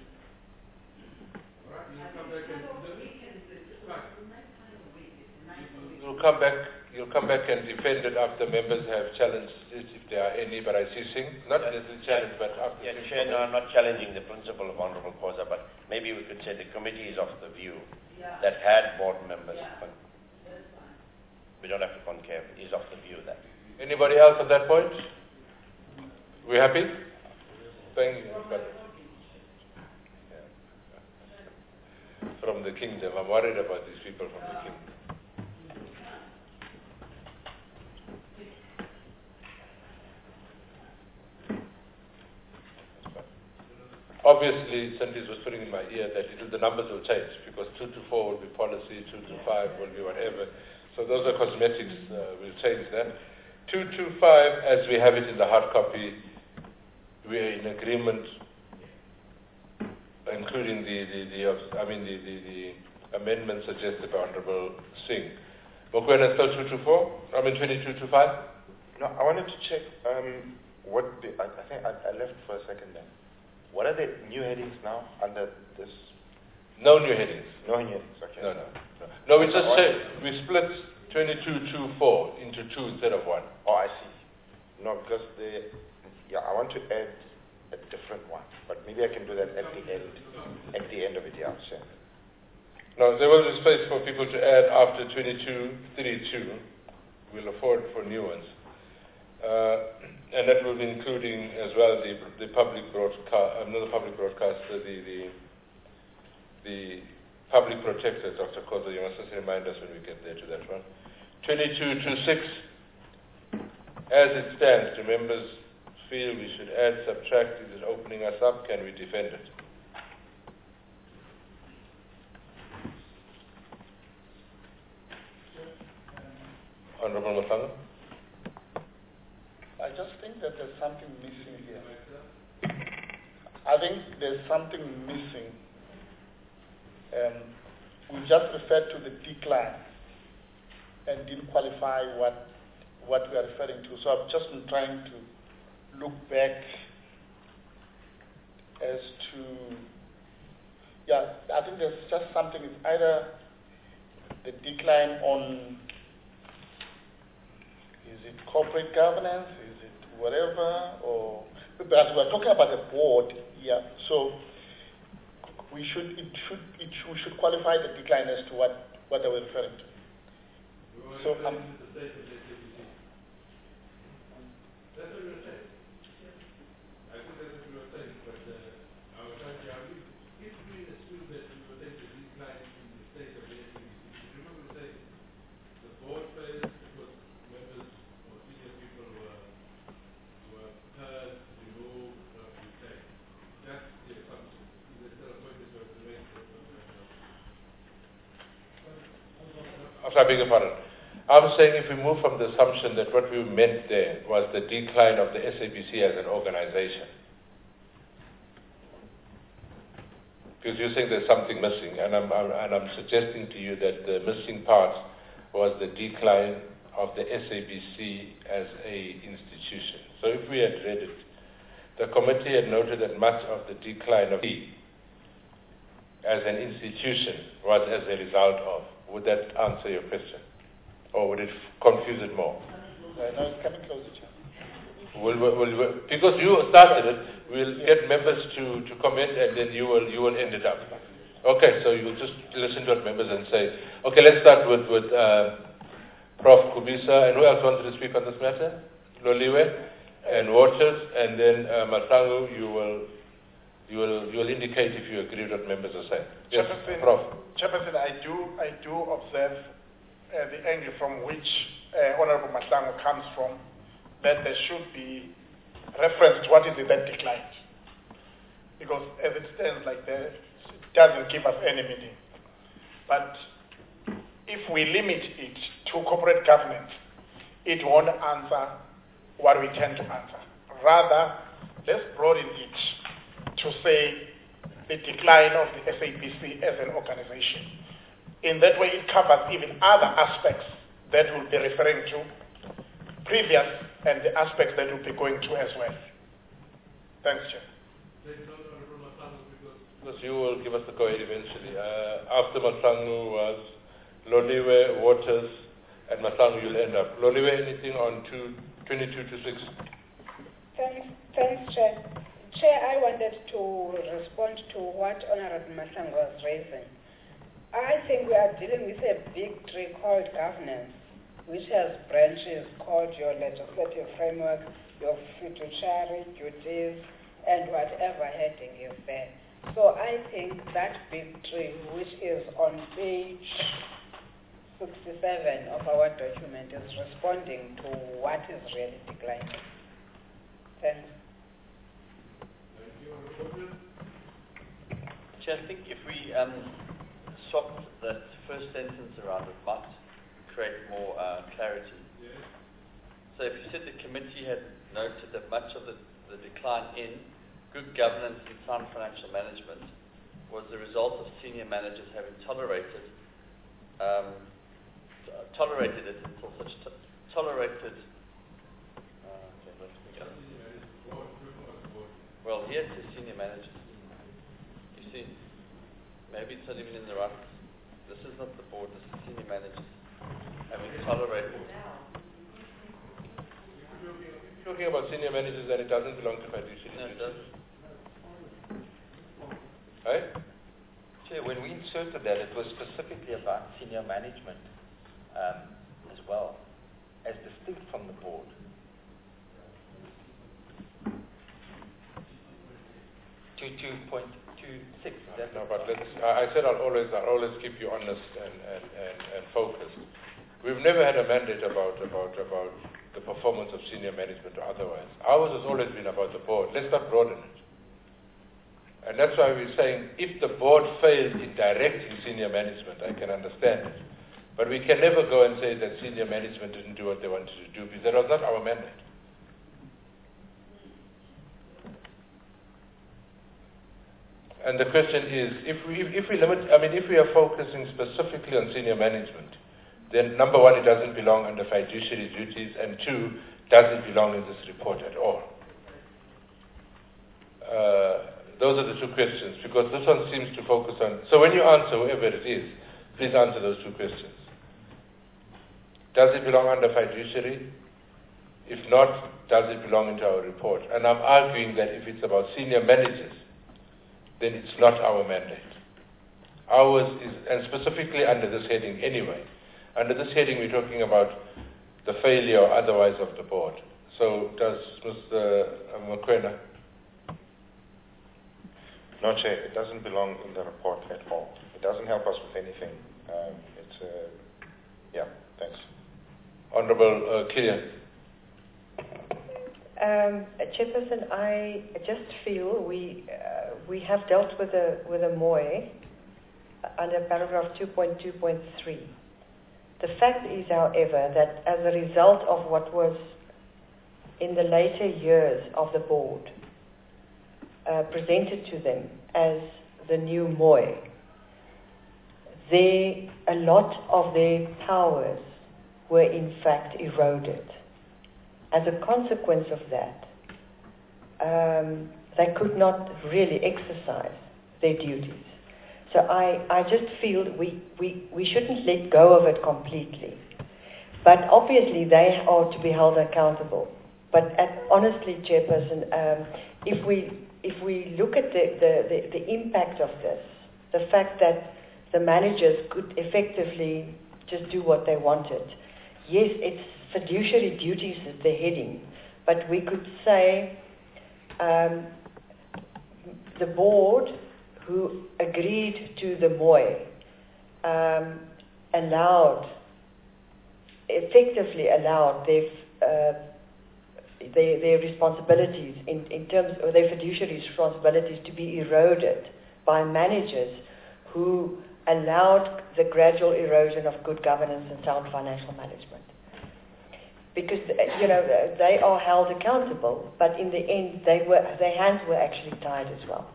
A: You'll come back. You'll come back and defend it after members have challenged it, if there are any. But I see Singh, not necessarily challenge, but after.
B: Yeah, Chair, no, I'm not challenging the principle of Honourable Khoza, but maybe we could say the committee is of the view yeah. that had board members. Yeah. We don't have to concave. Is of the view that.
A: Anybody else on that point? We happy? Thank you. But, yeah. From the kingdom, I'm worried about these people from the kingdom. Obviously, Sandy was putting in my ear that it, the numbers will change because two to four will be policy, two to five will be whatever. So those are cosmetics. Uh, we'll change that. Two to five, as we have it in the hard copy, we are in agreement, including the the, the I mean the, the, the amendment suggested by Honourable Singh. Mokoena still two to four. I mean twenty-two to five.
F: No, I wanted to check um, what the, I, I think I, I left for a second there. What are the new headings now under this?
A: No new headings.
F: No new headings, okay.
A: No, no. No, no we just said, we split twenty-two to four into two instead of one.
F: Oh, I see. No, because the, yeah, I want to add a different one, but maybe I can do that at the end, at the end of it, yeah, sure.
A: No, there was a space for people to add after twenty-two thirty-two. We'll afford for new ones. Uh, and that will be including as well the the public broadcast, another public broadcaster, the the the public protector, Doctor Khoza. You must just remind us when we get there to that one. twenty-two to six, as it stands, do members feel we should add, subtract? Is it opening us up? Can we defend it? Honourable Masango?
J: I just think that there's something missing here. I think there's something missing. Um, we just referred to the decline and didn't qualify what what we are referring to. So I've just been trying to look back as to, yeah, I think there's just something. It's either the decline on, is it corporate governance, is it whatever, or, but we're talking about the board, yeah, so we should, it should, it should, we should qualify the decline as to what, what they were referring to. So, um,
H: that's what you were saying. I think that's what you were saying, but uh, I was trying to argue, if we assume that we were saying the decline in the state of the S A B C, remember saying the board failed because members or senior people were were heard, removed, or retained. That's the assumption. Is there still a point that you have to make?
A: I'm sorry, I beg your pardon. I'm saying if we move from the assumption that what we meant there was the decline of the S A B C as an organization. Because you're saying there's something missing, and I'm, I'm, and I'm suggesting to you that the missing part was the decline of the S A B C as a institution. So if we had read it, the committee had noted that much of the decline of B as an institution was as a result of. Would that answer your question? Or would it confuse it more?
J: Uh, no, it's coming closer to
A: We'll, we'll, we'll, because you started it, we'll get members to, to comment and then you will you will end it up. Okay, so you'll just listen to what members and say, okay, let's start with, with uh, Professor Kubisa, and who else wanted to speak on this matter? Loliwe and Waters, and then uh, Masango, you will you will you will indicate if you agree with what members are saying. Yes,
I: Chairperson,
A: Prof.
I: Chairperson, I do I do observe uh, the angle from which uh, Honourable Masango comes from, that there should be reference to what is it that declined. Because as it stands like that, it doesn't give us any meaning. But if we limit it to corporate governance, it won't answer what we tend to answer. Rather, let's broaden it to say the decline of the S A B C as an organization. In that way, it covers even other aspects that we'll be referring to, previous, and the aspects that we'll be going to as well. Thanks, Chair.
A: Because you will give us the go-ahead eventually. Uh, after Mahlangu was Loliwe, Waters, and Mahlangu you'll end up. Loliwe, anything on two, twenty-two to six?
C: Thanks, thanks, Chair. Chair, I wanted to respond to what Honorable Mahlangu was raising. I think we are dealing with a big tree called governance, which has branches called your legislative framework, your fiduciary duties, and whatever heading is there. So I think that big tree, which is on page sixty-seven of our document, is responding to what is really declining. Thanks.
E: Chair, I think if we um, swap that first sentence around, it might create more uh, clarity.
H: Yes.
E: So if you said the committee had noted that much of the, the decline in good governance and sound financial management was the result of senior managers having tolerated um, t- tolerated it until such t- tolerated. Uh, okay, let's begin. Well, here it says senior managers. You see, maybe it's not even in the right. This is not the board. This is senior managers having tolerated.
A: If you're talking about senior managers, then it doesn't belong to fiduciary.
E: No, it doesn't.
A: Right?
L: Chair, when we inserted that, it was specifically about senior management um, as well, as distinct from the board. twenty-two point two six.
A: No, but let's, I said I'll always, I'll always keep you honest and, and, and, and focused. We've never had a mandate about, about, about the performance of senior management or otherwise. Ours has always been about the board. Let's not broaden it. And that's why we're saying if the board fails in directing senior management, I can understand it. But we can never go and say that senior management didn't do what they wanted to do, because that was not our mandate. And the question is, if we, if we limit, I mean, if we are focusing specifically on senior management, then number one, it doesn't belong under fiduciary duties, and two, doesn't belong in this report at all. Uh, those are the two questions, because this one seems to focus on, so when you answer, whoever it is, please answer those two questions. Does it belong under fiduciary? If not, does it belong into our report? And I'm arguing that if it's about senior managers, then it's not our mandate. Ours is, and specifically under this heading anyway. Under this heading, we're talking about the failure or otherwise of the board. So does Mister Mokoena?
F: No, Chair, it doesn't belong in the report at all. It doesn't help us with anything. Um, it's, uh, yeah, thanks.
A: Honourable uh, Killian.
D: Um, Chairperson, I just feel we uh, we have dealt with a with a M O E under paragraph two point two point three. The fact is, however, that as a result of what was in the later years of the board uh, presented to them as the new M O E, they, a lot of their powers were in fact eroded. As a consequence of that, um, they could not really exercise their duties. So I, I just feel we, we, we shouldn't let go of it completely. But obviously they are to be held accountable. But at, honestly, Chairperson, um, if we if we look at the, the, the, the impact of this, the fact that the managers could effectively just do what they wanted, yes, it's fiduciary duties is the heading, but we could say um, the board who agreed to the M O E um, allowed, effectively allowed their, uh, their, their responsibilities in, in terms of their fiduciary responsibilities to be eroded by managers who allowed the gradual erosion of good governance and sound financial management. because you know they are held accountable, but in the end, they were their hands were actually tied as well.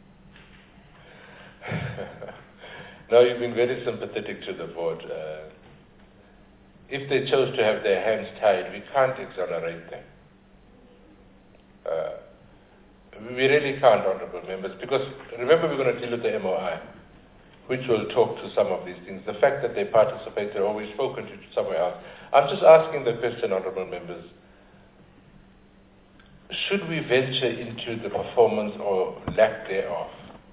A: Now you've been very sympathetic to the board. Uh, if they chose to have their hands tied, we can't exonerate them. Uh, we really can't, honourable members, because remember we're going to deal with the M O I, which will talk to some of these things. The fact that they participated or we've spoken to somewhere else. I'm just asking the question, honourable members, should we venture into the performance or lack thereof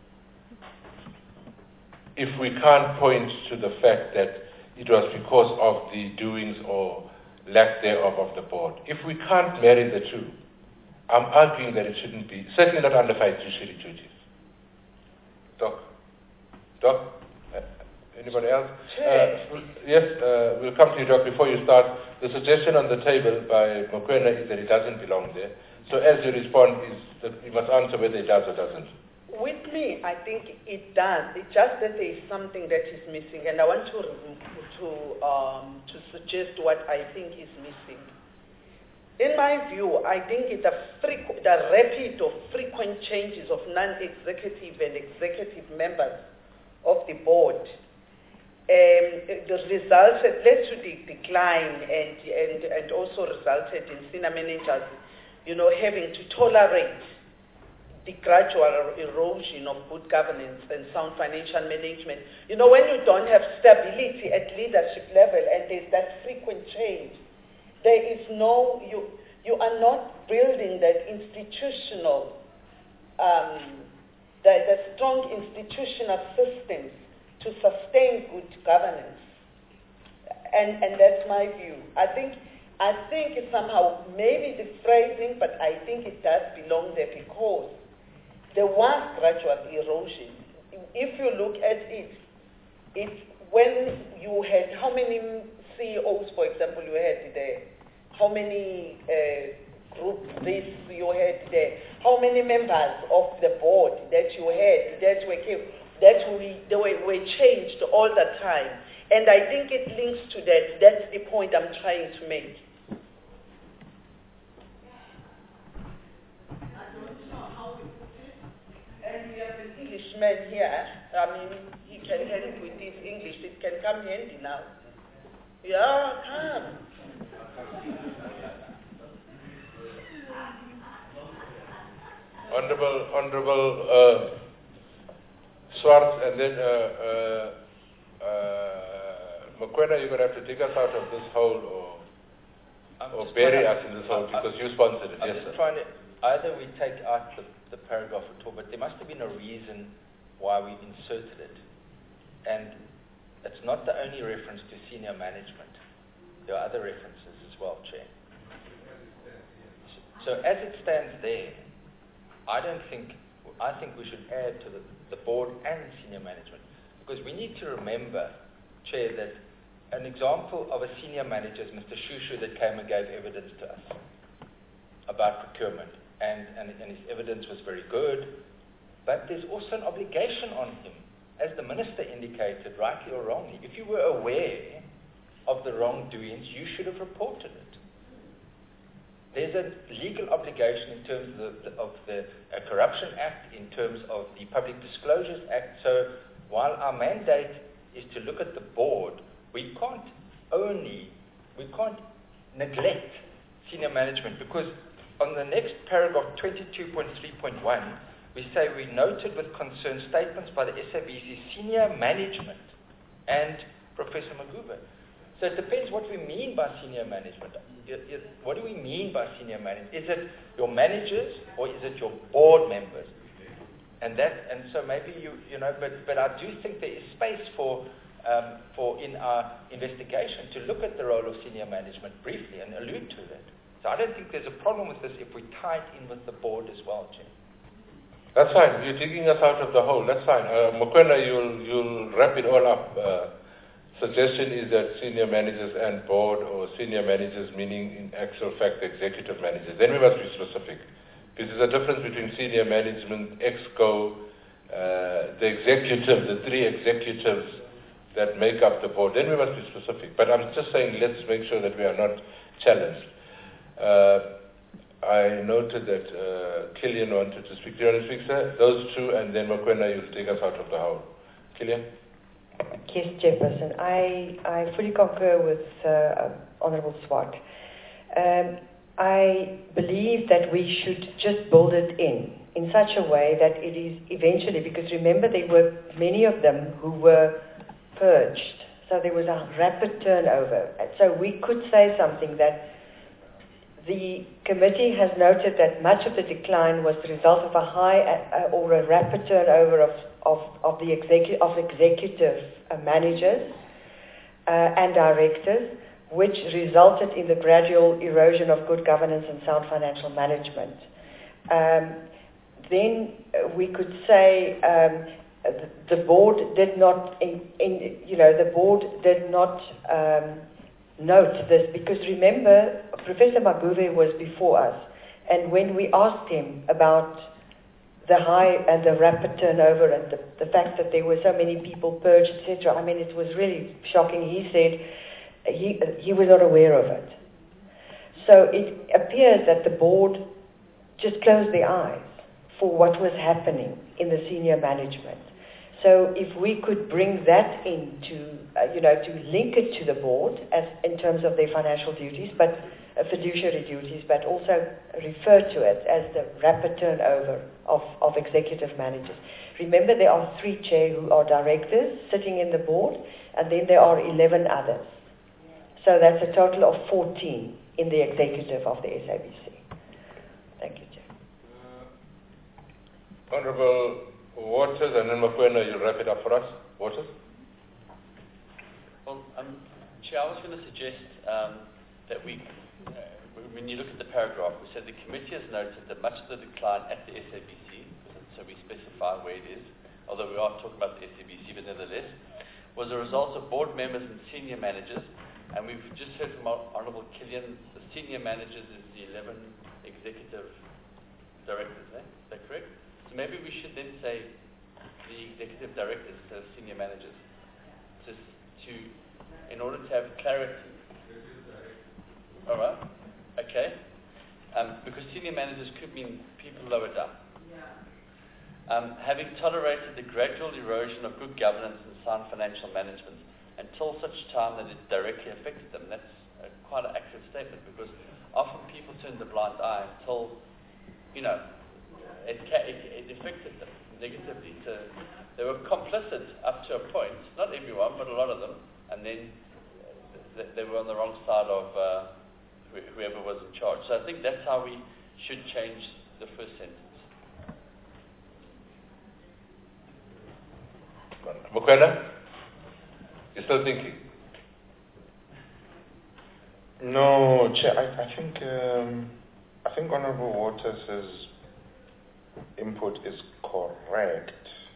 A: if we can't point to the fact that it was because of the doings or lack thereof of the board? If we can't marry the two, I'm arguing that it shouldn't be, certainly not under fiduciary duties. Doc? Doc? Uh, anybody else? Uh, yes, uh, we'll come to you, Doc, before you start. The suggestion on the table by Mokoena is that it doesn't belong there. So as you respond, is that you must answer whether it does or doesn't.
K: With me, I think it does. It's just that there is something that is missing, and I want to to um, to suggest what I think is missing. In my view, I think it's a frequ- the rapid of frequent changes of non-executive and executive members of the board um, the resulted led to the decline and and and also resulted in senior managers, you know, having to tolerate the gradual erosion of good governance and sound financial management. You know, when you don't have stability at leadership level and there's that frequent change, there is no, you, you are not building that institutional, um, the, the strong institutional systems to sustain good governance. And, and that's my view. I think, I think it's somehow, maybe the phrasing, but I think it does belong there because there was gradual erosion. If you look at it, it's when you had, how many C E Os, for example, you had there? How many uh, group this you had there? How many members of the board that you had that were that we, they were, were changed all the time? And I think it links to that. That's the point I'm trying to make. And we have an Englishman here. I mean, he can help with his English. It can come handy now. Yeah, come.
A: Honorable, Honorable uh, Swartz, and then uh, uh, uh, Mokoena, you're going to have to dig us out of this hole or, or bury us in this hole because you sponsored it.
L: I'm
A: Yes,
L: just
A: sir.
L: trying to, either we take out the, the paragraph at all, but there must have been a reason why we inserted it. And it's not the only reference to senior management. There are other references as well, Chair. So as it stands there, I don't think, I think we should add to the, the board and senior management. Because we need to remember, Chair, that an example of a senior manager is Mister Shushu that came and gave evidence to us about procurement. And, and, and his evidence was very good. But there's also an obligation on him, as the Minister indicated, rightly or wrongly. If you were aware of the wrongdoings, you should have reported it. There's a legal obligation in terms of the, of the uh, Corruption Act, in terms of the Public Disclosures Act. So while our mandate is to look at the board, we can't only, we can't neglect senior management, because on the next paragraph, twenty-two point three point one, we say we noted with concern statements by the S A B C senior management and Professor Magube. So it depends what we mean by senior management. It, it, what do we mean by senior management? Is it your managers or is it your board members? And that, and so maybe you, you know, but, but I do think there is space for, um, for in our investigation to look at the role of senior management briefly and allude to that. So I don't think there's a problem with this if we tie it in with the board as well, Chair.
A: That's fine. You're digging us out of the hole. That's fine. Uh, Mokoena, you'll, you'll wrap it all up. Uh, suggestion is that senior managers and board, or senior managers meaning in actual fact executive managers. Then we must be specific. Because there's a difference between senior management, exco, uh, the executive, the three executives that make up the board. Then we must be specific. But I'm just saying let's make sure that we are not challenged. Uh, I noted that uh, Killian wanted to speak. Do you want to speak, sir? Those two, and then Mokoena, you'll take us out of the hole. Killian?
D: Yes, Chairperson. I, I fully concur with uh, Honourable Swart. Um, I believe that we should just build it in, in such a way that it is eventually, because remember there were many of them who were purged, so there was a rapid turnover. And so we could say something that the committee has noted that much of the decline was the result of a high uh, or a rapid turnover of, of, of the execu- of executive uh, managers uh, and directors, which resulted in the gradual erosion of good governance and sound financial management. Um, then uh, we could say um, the board did not, in, in, you know, the board did not um, note this, because remember, Professor Maguve was before us, and when we asked him about the high and the rapid turnover and the, the fact that there were so many people purged, et cetera, I mean, it was really shocking. He said he, he was not aware of it. So it appears that the board just closed their eyes for what was happening in the senior management. So if we could bring that into, uh, you know, to link it to the board as in terms of their financial duties, but uh, fiduciary duties, but also refer to it as the rapid turnover of, of executive managers. Remember, there are three chair who are directors sitting in the board, and then there are eleven others. So that's a total of fourteen in the executive of the S A B C. Thank you, Chair.
A: Uh, Honourable Waters, and then Mokoena, you'll wrap it up for us. Waters?
E: Well, um, Chair, I was going to suggest um, that we, uh, when you look at the paragraph, we said the committee has noted that much of the decline at the S A B C, so we specify where it is, although we are talking about the S A B C, but nevertheless, was a result of board members and senior managers, and we've just heard from Honourable Killian, the senior managers is the eleven executive directors, eh? Is that correct? So maybe we should then say the executive directors instead of senior managers, just to, in order to have clarity. All right, okay. Um, because senior managers could mean people lower down. Um, having tolerated the gradual erosion of good governance and sound financial management until such time that it directly affected them. That's a, quite an accurate statement, because often people turn the blind eye until, you know, It, it, it affected them negatively. So they were complicit up to a point, not everyone, but a lot of them, and then th they were on the wrong side of uh, wh whoever was in charge. So I think that's how we should change the first sentence.
A: Mokoena, you're still thinking?
F: No, Chair, I, I think um, I think Honourable Waters' input is correct.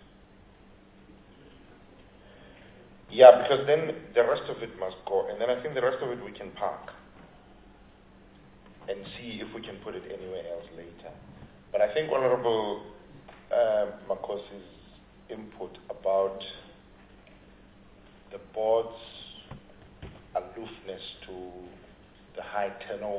F: Yeah, because then the rest of it must go, and then I think the rest of it we can park and see if we can put it anywhere else later. But I think Honourable uh, Makosi's input about the board's aloofness to the high turnover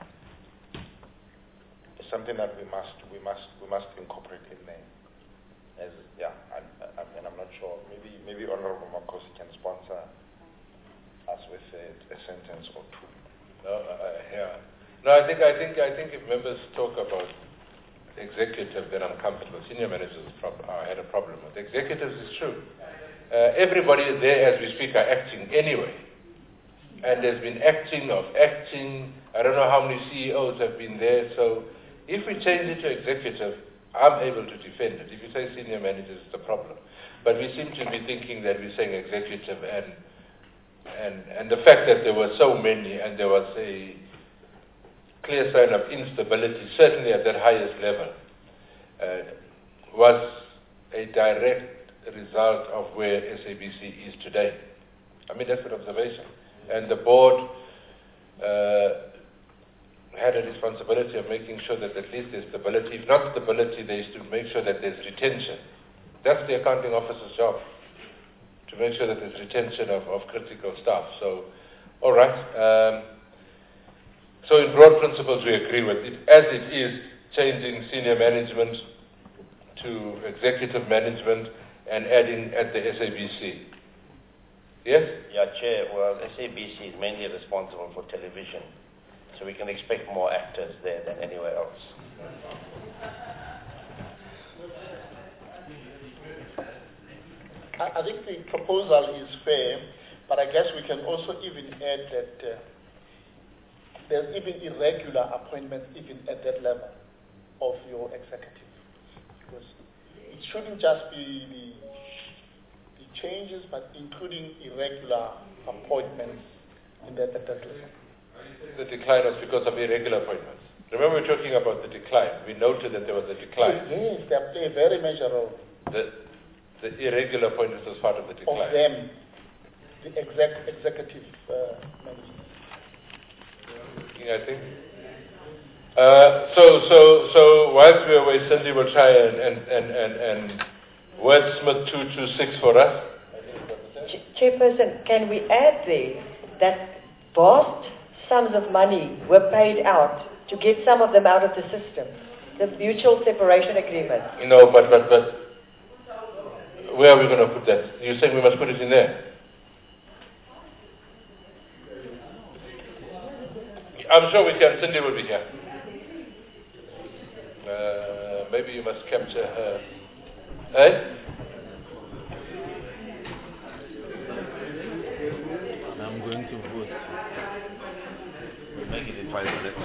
F: is something that we must we must we must incorporate in there. As yeah, I, I, and I'm not sure. Maybe maybe Honourable Makosi can sponsor us with a, a sentence or two.
A: No, uh, yeah. No, I think I think I think if members talk about executive, then I'm comfortable. Senior managers prob uh, had a problem with executives. Is true. Uh, everybody there, as we speak, are acting anyway, and there's been acting of acting. I don't know how many C E Os have been there. So if we change it to executive, I'm able to defend it. If you say senior managers, it's a problem. But we seem to be thinking that we're saying executive, and and and the fact that there were so many and there was a clear sign of instability, certainly at that highest level, uh, was a direct result of where S A B C is today. I mean, that's an observation. And the board uh, had a responsibility of making sure that at least there's stability. If not stability, there is to make sure that there's retention. That's the accounting officer's job, to make sure that there's retention of, of critical staff. So, all right. Um, So in broad principles, we agree with it, as it is changing senior management to executive management and adding at the S A B C. Yes?
B: Yeah, Chair, well, S A B C is mainly responsible for television, so we can expect more actors there than anywhere else.
J: I, I think the proposal is fair, but I guess we can also even add that uh, there's even irregular appointments even at that level of your executive. Because it shouldn't just be the, the changes, but including irregular appointments in that, at that level.
A: The decline was because of irregular appointments. Remember, we were talking about the decline. We noted that there was a decline.
J: Yes, they play a very major role.
A: The, the irregular appointments was part of the decline.
J: Of them, the exec, executive uh, management.
A: I think. Uh, so, so, so, whilst we're away, Cindy will try and, and, and, and, and wordsmith two two six for us.
D: Ch- Chairperson, can we add there that vast sums of money were paid out to get some of them out of the system? The mutual separation agreement.
A: You know, but, but, but, where are we going to put that? You're saying we must put it in there? I'm sure we can. Cindy will be here. Uh, maybe you must capture her. Eh?
H: I'm going to vote. We'll make it in five minutes.